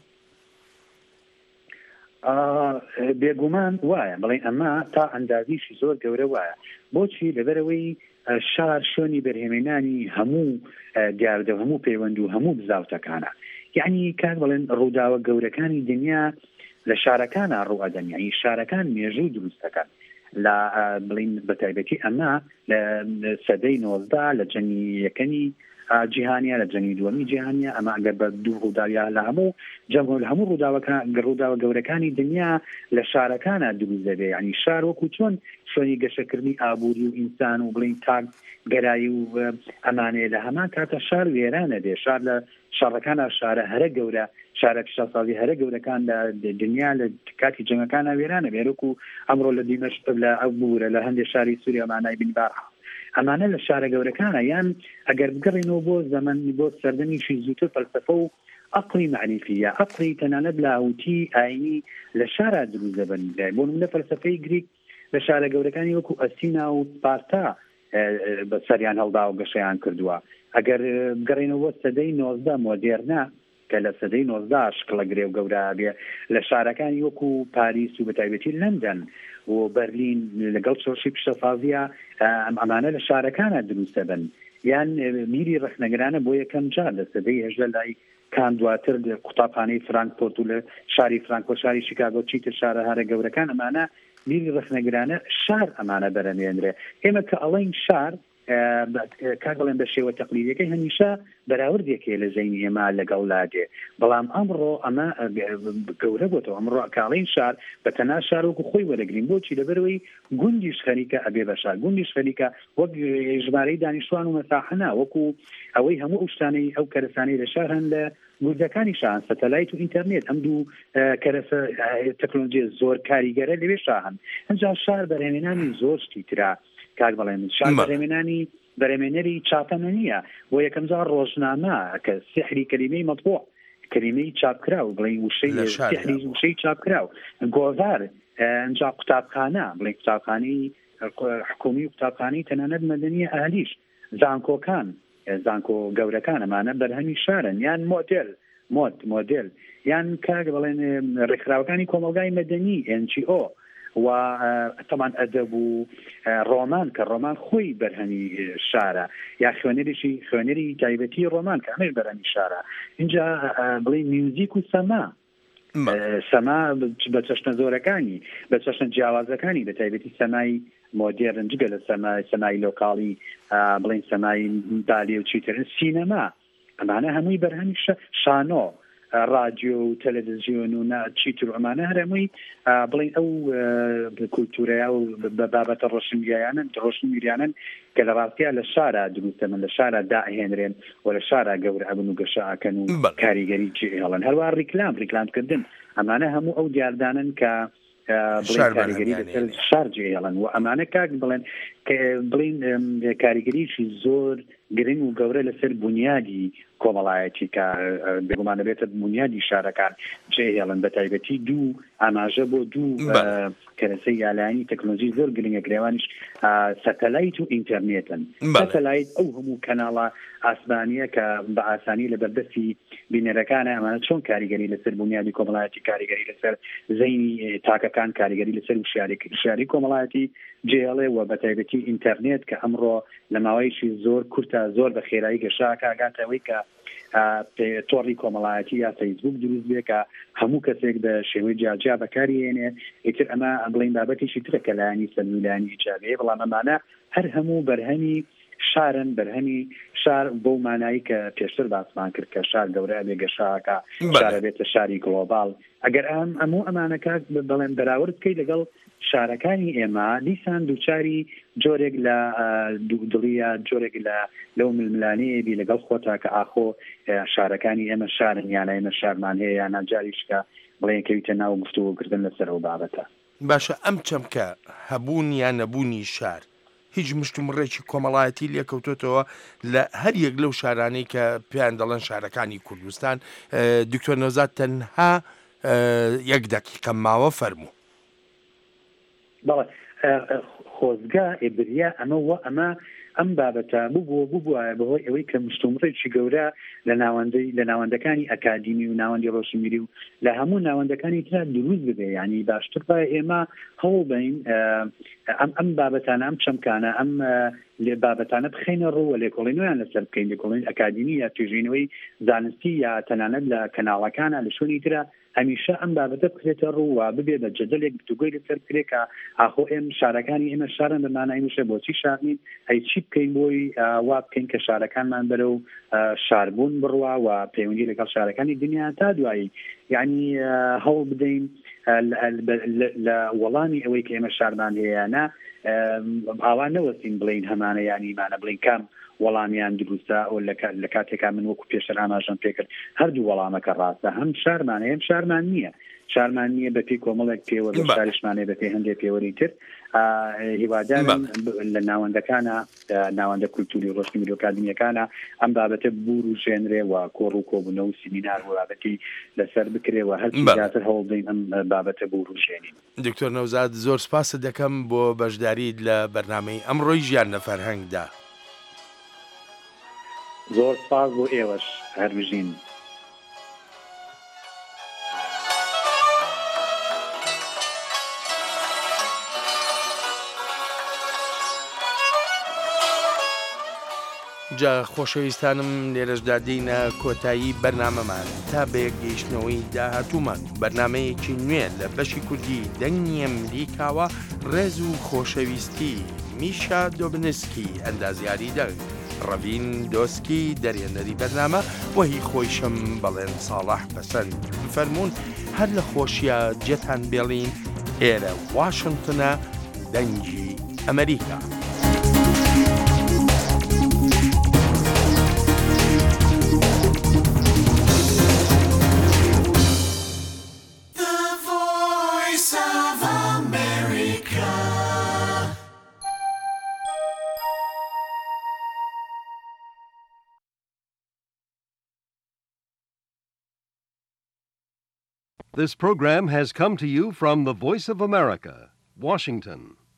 بێگومان وایە بڵێن ئەمە تا ئەندازیشی زۆر گەورە وایە بۆچی لەبەرەوەی شار شوێنی بەرهێمێنانی هەموو دیاردە هەموو پەیوەند و هەموو بزاوتەکانە یعنی کات بڵێن ڕووداوە گەورەکانی دنیا لە شارەکانە ڕوئەدەن یعنی شارەکان مێژوو دروستەکەن لە بڵین بەتایبەتی ئەمە لە سەدەی نۆزدە لە جەنگی یەکەمی جیهانیە لە جەنگی دووەمی جیهانیە ئەمە ئەگەر بە دوو ڕووداویە لە هەموو جەنگ لە هەموو ڕووداوەکان ڕووداوە گەورەکانی دنیا لە شارەکانە دروست دەبێ یعنی شار وەکو چۆن شوێنی گەشەکردنی ئابووری و ئینسان و بڵین تاک گەرایی و ئەمانەیە لە هەمان کاتە شار وێرانە دێ شار لە شارەکانە شارە هەرە گەورە شارە پیشەساڵی هەرە گەورەکان لە دنیا لە کاتی جەنگەکانە وێرانە بێرەکو ئەمڕۆ لە دیمەشق لە ئەو بورە لە هەندێک شاری سووریا مانای بنبارها ئەمانە لە شارە گەورەکانە یان ئەگەر بگەڕینەوە بۆ زەمەنی بۆ سەردەمیشی زووتر فەلسەفە و عەقڵی معنیفیە عەقڵی تەنانەت لاوتی ئاینی لە شارە دروست دەبن بۆ نمونە فەلسەفەی گریک لە شارە گەورەکانی وەکو ئەسینا و سپارتا بەسەریان هەڵدا و گەشەیان کردووە ئەگەر بگەڕینەوە سەدەی نۆزدە مۆدێرنە کە لە سەدەی نۆزدە شکڵە گرێ و گەورە بێ لە شارەکانی وەکو پاریس و بەتایبەتی لەندەن و بەرلین لەگەڵ چۆشی پیشەسازیە ئەمانە لە شارەکانە دروستە بن یان میری ڕخنەگرانە بۆ یەکەم جار لە سەدەی هێژدە لای کان دواتر قوتابخانەی فرانکفورت و لە شاری فرانکفورت شاری شیکاگۆ چیتر شارە هەرە گەورەکان ئەمانە میری ڕخنەگرانە شار ئەمانە بەرەمێنرێ ئێمە کە ئەڵێن شار کاک بڵێن بە شێوە تەقلیدیەکەی هەمیشە بەراوردێکێ لە زەینی ئێمە لەگەڵ لادێ بەڵام ئەمڕۆ ئەمە گەورە بۆتەوە ئەمڕۆ کاڵین شار بە تەنا شارۆکو خۆی وەرەگرین بۆچی لەبەرەوەی گوندیش خەریکە ئەبێ بە شار گوندیش خەریکە وەک ژمارەی دانیشتوان و مەساحەنا وەکو ئەوەی هەموو ئەو شتانەی ئەو کەرەسانەی لە شار هەن لە گوردەکانی شان سەتەلایت و ئینتەرنێت ئەم دوو کەرەسە تەکنۆلۆژی زۆر کاریگەرە لەوێ شاهن هەنجا شار بەرهێنانی زۆر شتی ترا کاک بەڵێن شار بەرهێنانی بەرهێنەری چاپەمە نییە بۆ یەکەم جار ڕۆژنامە کە سحری کەلیمەی مەطبوع کەلیمەی چاپکراو بڵێ وشەی سحری وشەی چاپکراو گۆڤار ئەنجا قوتابخانە بڵێ قوتابخانەی حکومی و قوتابخانەی تەنانەت مەدەنیە ئالیش زانکۆکان زانکۆ گەورەکان ئەمانە بەرهەمی شارن یان مۆدل مۆد مۆدل یان کاک بڵێن ڕێکخراوەکانی کۆمەلگای مەدەنی ئێن جی ئۆ و تەمان ئەدەب و ڕۆمان کە ڕۆمان خۆی بەرهەمی شارە یا خوێنەریشی خوێنەری تایبەتی ڕۆمان کە ئەمەش بەرهەمی شارە اینجا بڵێ میوزیک و سەما سەما بە چەشنە زۆرەکانی بە چەشنە جیاوازەکانی بە تایبەتی سەمای مۆدێرن جگە لە سەمای سەمای لۆکاڵی بڵێن سەمای بالی و چیتر سینەما ئەمانە هەمووی بەرهەمی شانۆ رادیۆ و تەلەڤیزیۆن و چیتر ئەمانە هەرمووی بڵێن ئەو کولتورەیە و بە بابەتە ڕۆشنبیریانن ڕۆشنبیریانن کە لە ڕاستیە لە شارە دروستە من لە شارە داهێنرێن و لە شارە گەورە ئەبن و گەشاکەن و کاریگەری جێهێڵن هەروە ڕیکلام ڕیکلامکردن ئەمانە هەموو ئەو دیاردانن کە کاریگەری لەسەر شار جێهێڵن و ئەمانە کاک بڵێن بڵین کاریگەریشی زۆر گرنگ و گەورە لەسەر بنیادی کۆمەڵایەتی کە بێگومانە بێتە بنیادی شارەکان جێهێڵن بە تایبەتی دوو ئاماژە بۆ دوو کەرەسەی یالایانی تەکنۆلۆژی زۆر گرنگە گرێوانیش سەتەلایت و ئینتەرنێتن سەتەلایت ئەو هەموو کەناڵە ئاسمانیە کە بە ئاسانی لە بەردەستی بینەرەکانە ئەمانە چۆن کاریگەری لەسەر بنیادی کۆمەڵایەتی کاریگەری لەسەر زەینی تاکەکان کاریگەری لەسەر شاری کۆمەڵایەتی جێڵێ و بە تایبەتی ئینتەرنێت کە ئەمڕۆ لە ماوەیەکی زۆر کورتە زۆر بە خێرایی گەشاکە ئاگاتەوەی کە تۆڕی کۆمەڵایەتی یا فەیسبوک دروست بێ کە هەموو کەسێک بە شێوەی جیاجیا بەکارهێنێ ئیتر ئەمە بڵین بابەتێکی ترە کە لایانی سەرمیلانی ئیجابەیە بەڵام ئەمانە هەر هەموو بەرهەمی شارن بەرهەمی شار بۆ مانایی کە پێشتر باسمان کرد کە شار گەورە بێ گەشاکە شارە بێتە شاری گلۆبال ئەگەر ئەم هەموو ئەمانەکە بڵێن بەراورد بکەیت لەگەڵ شارەکانی ئێمە دیسان دووچاری جۆرێک لە دڵیە جۆرێک لە لەو ململانەیە بی لەگەڵ خۆتا کە ئاخۆ شارەکانی ئێمە شارن یانە ئێمە شارمان هەیە یان ناجاریشکە بڵێن کەویتە ناو گفتوگوکردن لەسەر ئەو بابەتە باشە ئەم چەمکە هەبوون یان نەبوونی شار هیچ مشتومڕێکی کۆمەڵایەتی لێکەوتۆتەوە لە هەر یەک لەو شارانەی کە پێیان دەڵێن شارەکانی کوردستان دکتۆر نەوزاد تەنها یەک دەقیقە ماوە فەرموو بەڵێ خۆزگا ئێبریا ئەمە وە ئەمە ئەم بابەتە بوو بووە بەهۆی ئەوەی کە مشتومڕێکی گەورە لە ناوەندەی لە ناوەندەکانی ئەکادیمی و ناوەندی ڕۆشنبیری و لە هەموو ناوەندەکانی تر دروست ببێ ینی باشتر بە ئێمە هەوڵ بین ئەم ئەم بابەتانە ئەم چەمکانە ئەم لێ بابەتانە بخینە ڕووە لێکۆڵینەوەیان لەسەر بکەین لێکۆڵین ئەکادیمی یا توێژینەوەی زانستی یا تەنانەت لە کەناڵەکانە لە شوێنی ترە هەمیشە ئەم بابەتە بکرێتە ڕووە ببێ بە جەدەلێک گفتوگۆی لەسەر بکرێکە ئاخۆ ئێم شارەکانی ئێمە شارن بەمانای وشە بۆچی شارنین هەی چی بکەین بۆی وا بکەین کە شارەکانمان بەرەو شاربوون بڕوا و پەیوەندی لەگەڵ شارەکانی دنیا تا دوایی یعنی هەوڵ بدەین لە وەڵامی ئەوەی کە ئێمە شارمان هەیەیانە ئاوان نەوەستین بڵین هەمانە یانیمانە بڵین کام وەڵامیان دروستە ئەو لە کاتێکا من وەکو پێشتر ئاماژەم پێکرد هەردوو وەڵامەکە ڕاستە هەم شارمان هەیە شارمان نییە شارمان نییە بە پێی کۆمەڵێک پێوە لە شارشمانێ بە پێی هەندێک پێوەری تر هیوادارم لە ناوەندەکانە ناوەندە کولتوری ڕۆشنبیری و ئەکادیمیەکانە ئەم بابەتە بور و ژێنرێ و کۆڕ و کۆبوونەوە و سیمینار و بابەتی لەسەر بکرێ و هەرچی زیاتر هەوڵ بدەین ئەم بابەتە بور و ژێنین. دکتۆر نەوزاد زۆر سپاس دەکەم بۆ بەشداریت لە بەرنامەی ئەمڕۆی ژیان لە فەرهەنگدا. زۆر سپاس بۆ ئێوەش هەربژین. جا خۆشەویستانم لێرەشدا دێینە کۆتایی بەرنامەمان تا بەیەک گەیشتنەوەی داهاتوومان بەرنمەیەکی نوێ لە بەشی کوردی دەنگی ئەمریکاوە ڕێز و خۆشەویستی میشا دۆبنسکی ئەندازیاری دەنگ ڕەڤین دۆسکی دەرێنەری بەرنامە وەهی خۆیشم بەڵێن ساڵح پەسەند فەرمونون هەر لە خۆشیە جێتان بێڵین ئێرە واشنگتنە دەنگی ئەمریکا. This program has come to you from the Voice of America, Washington.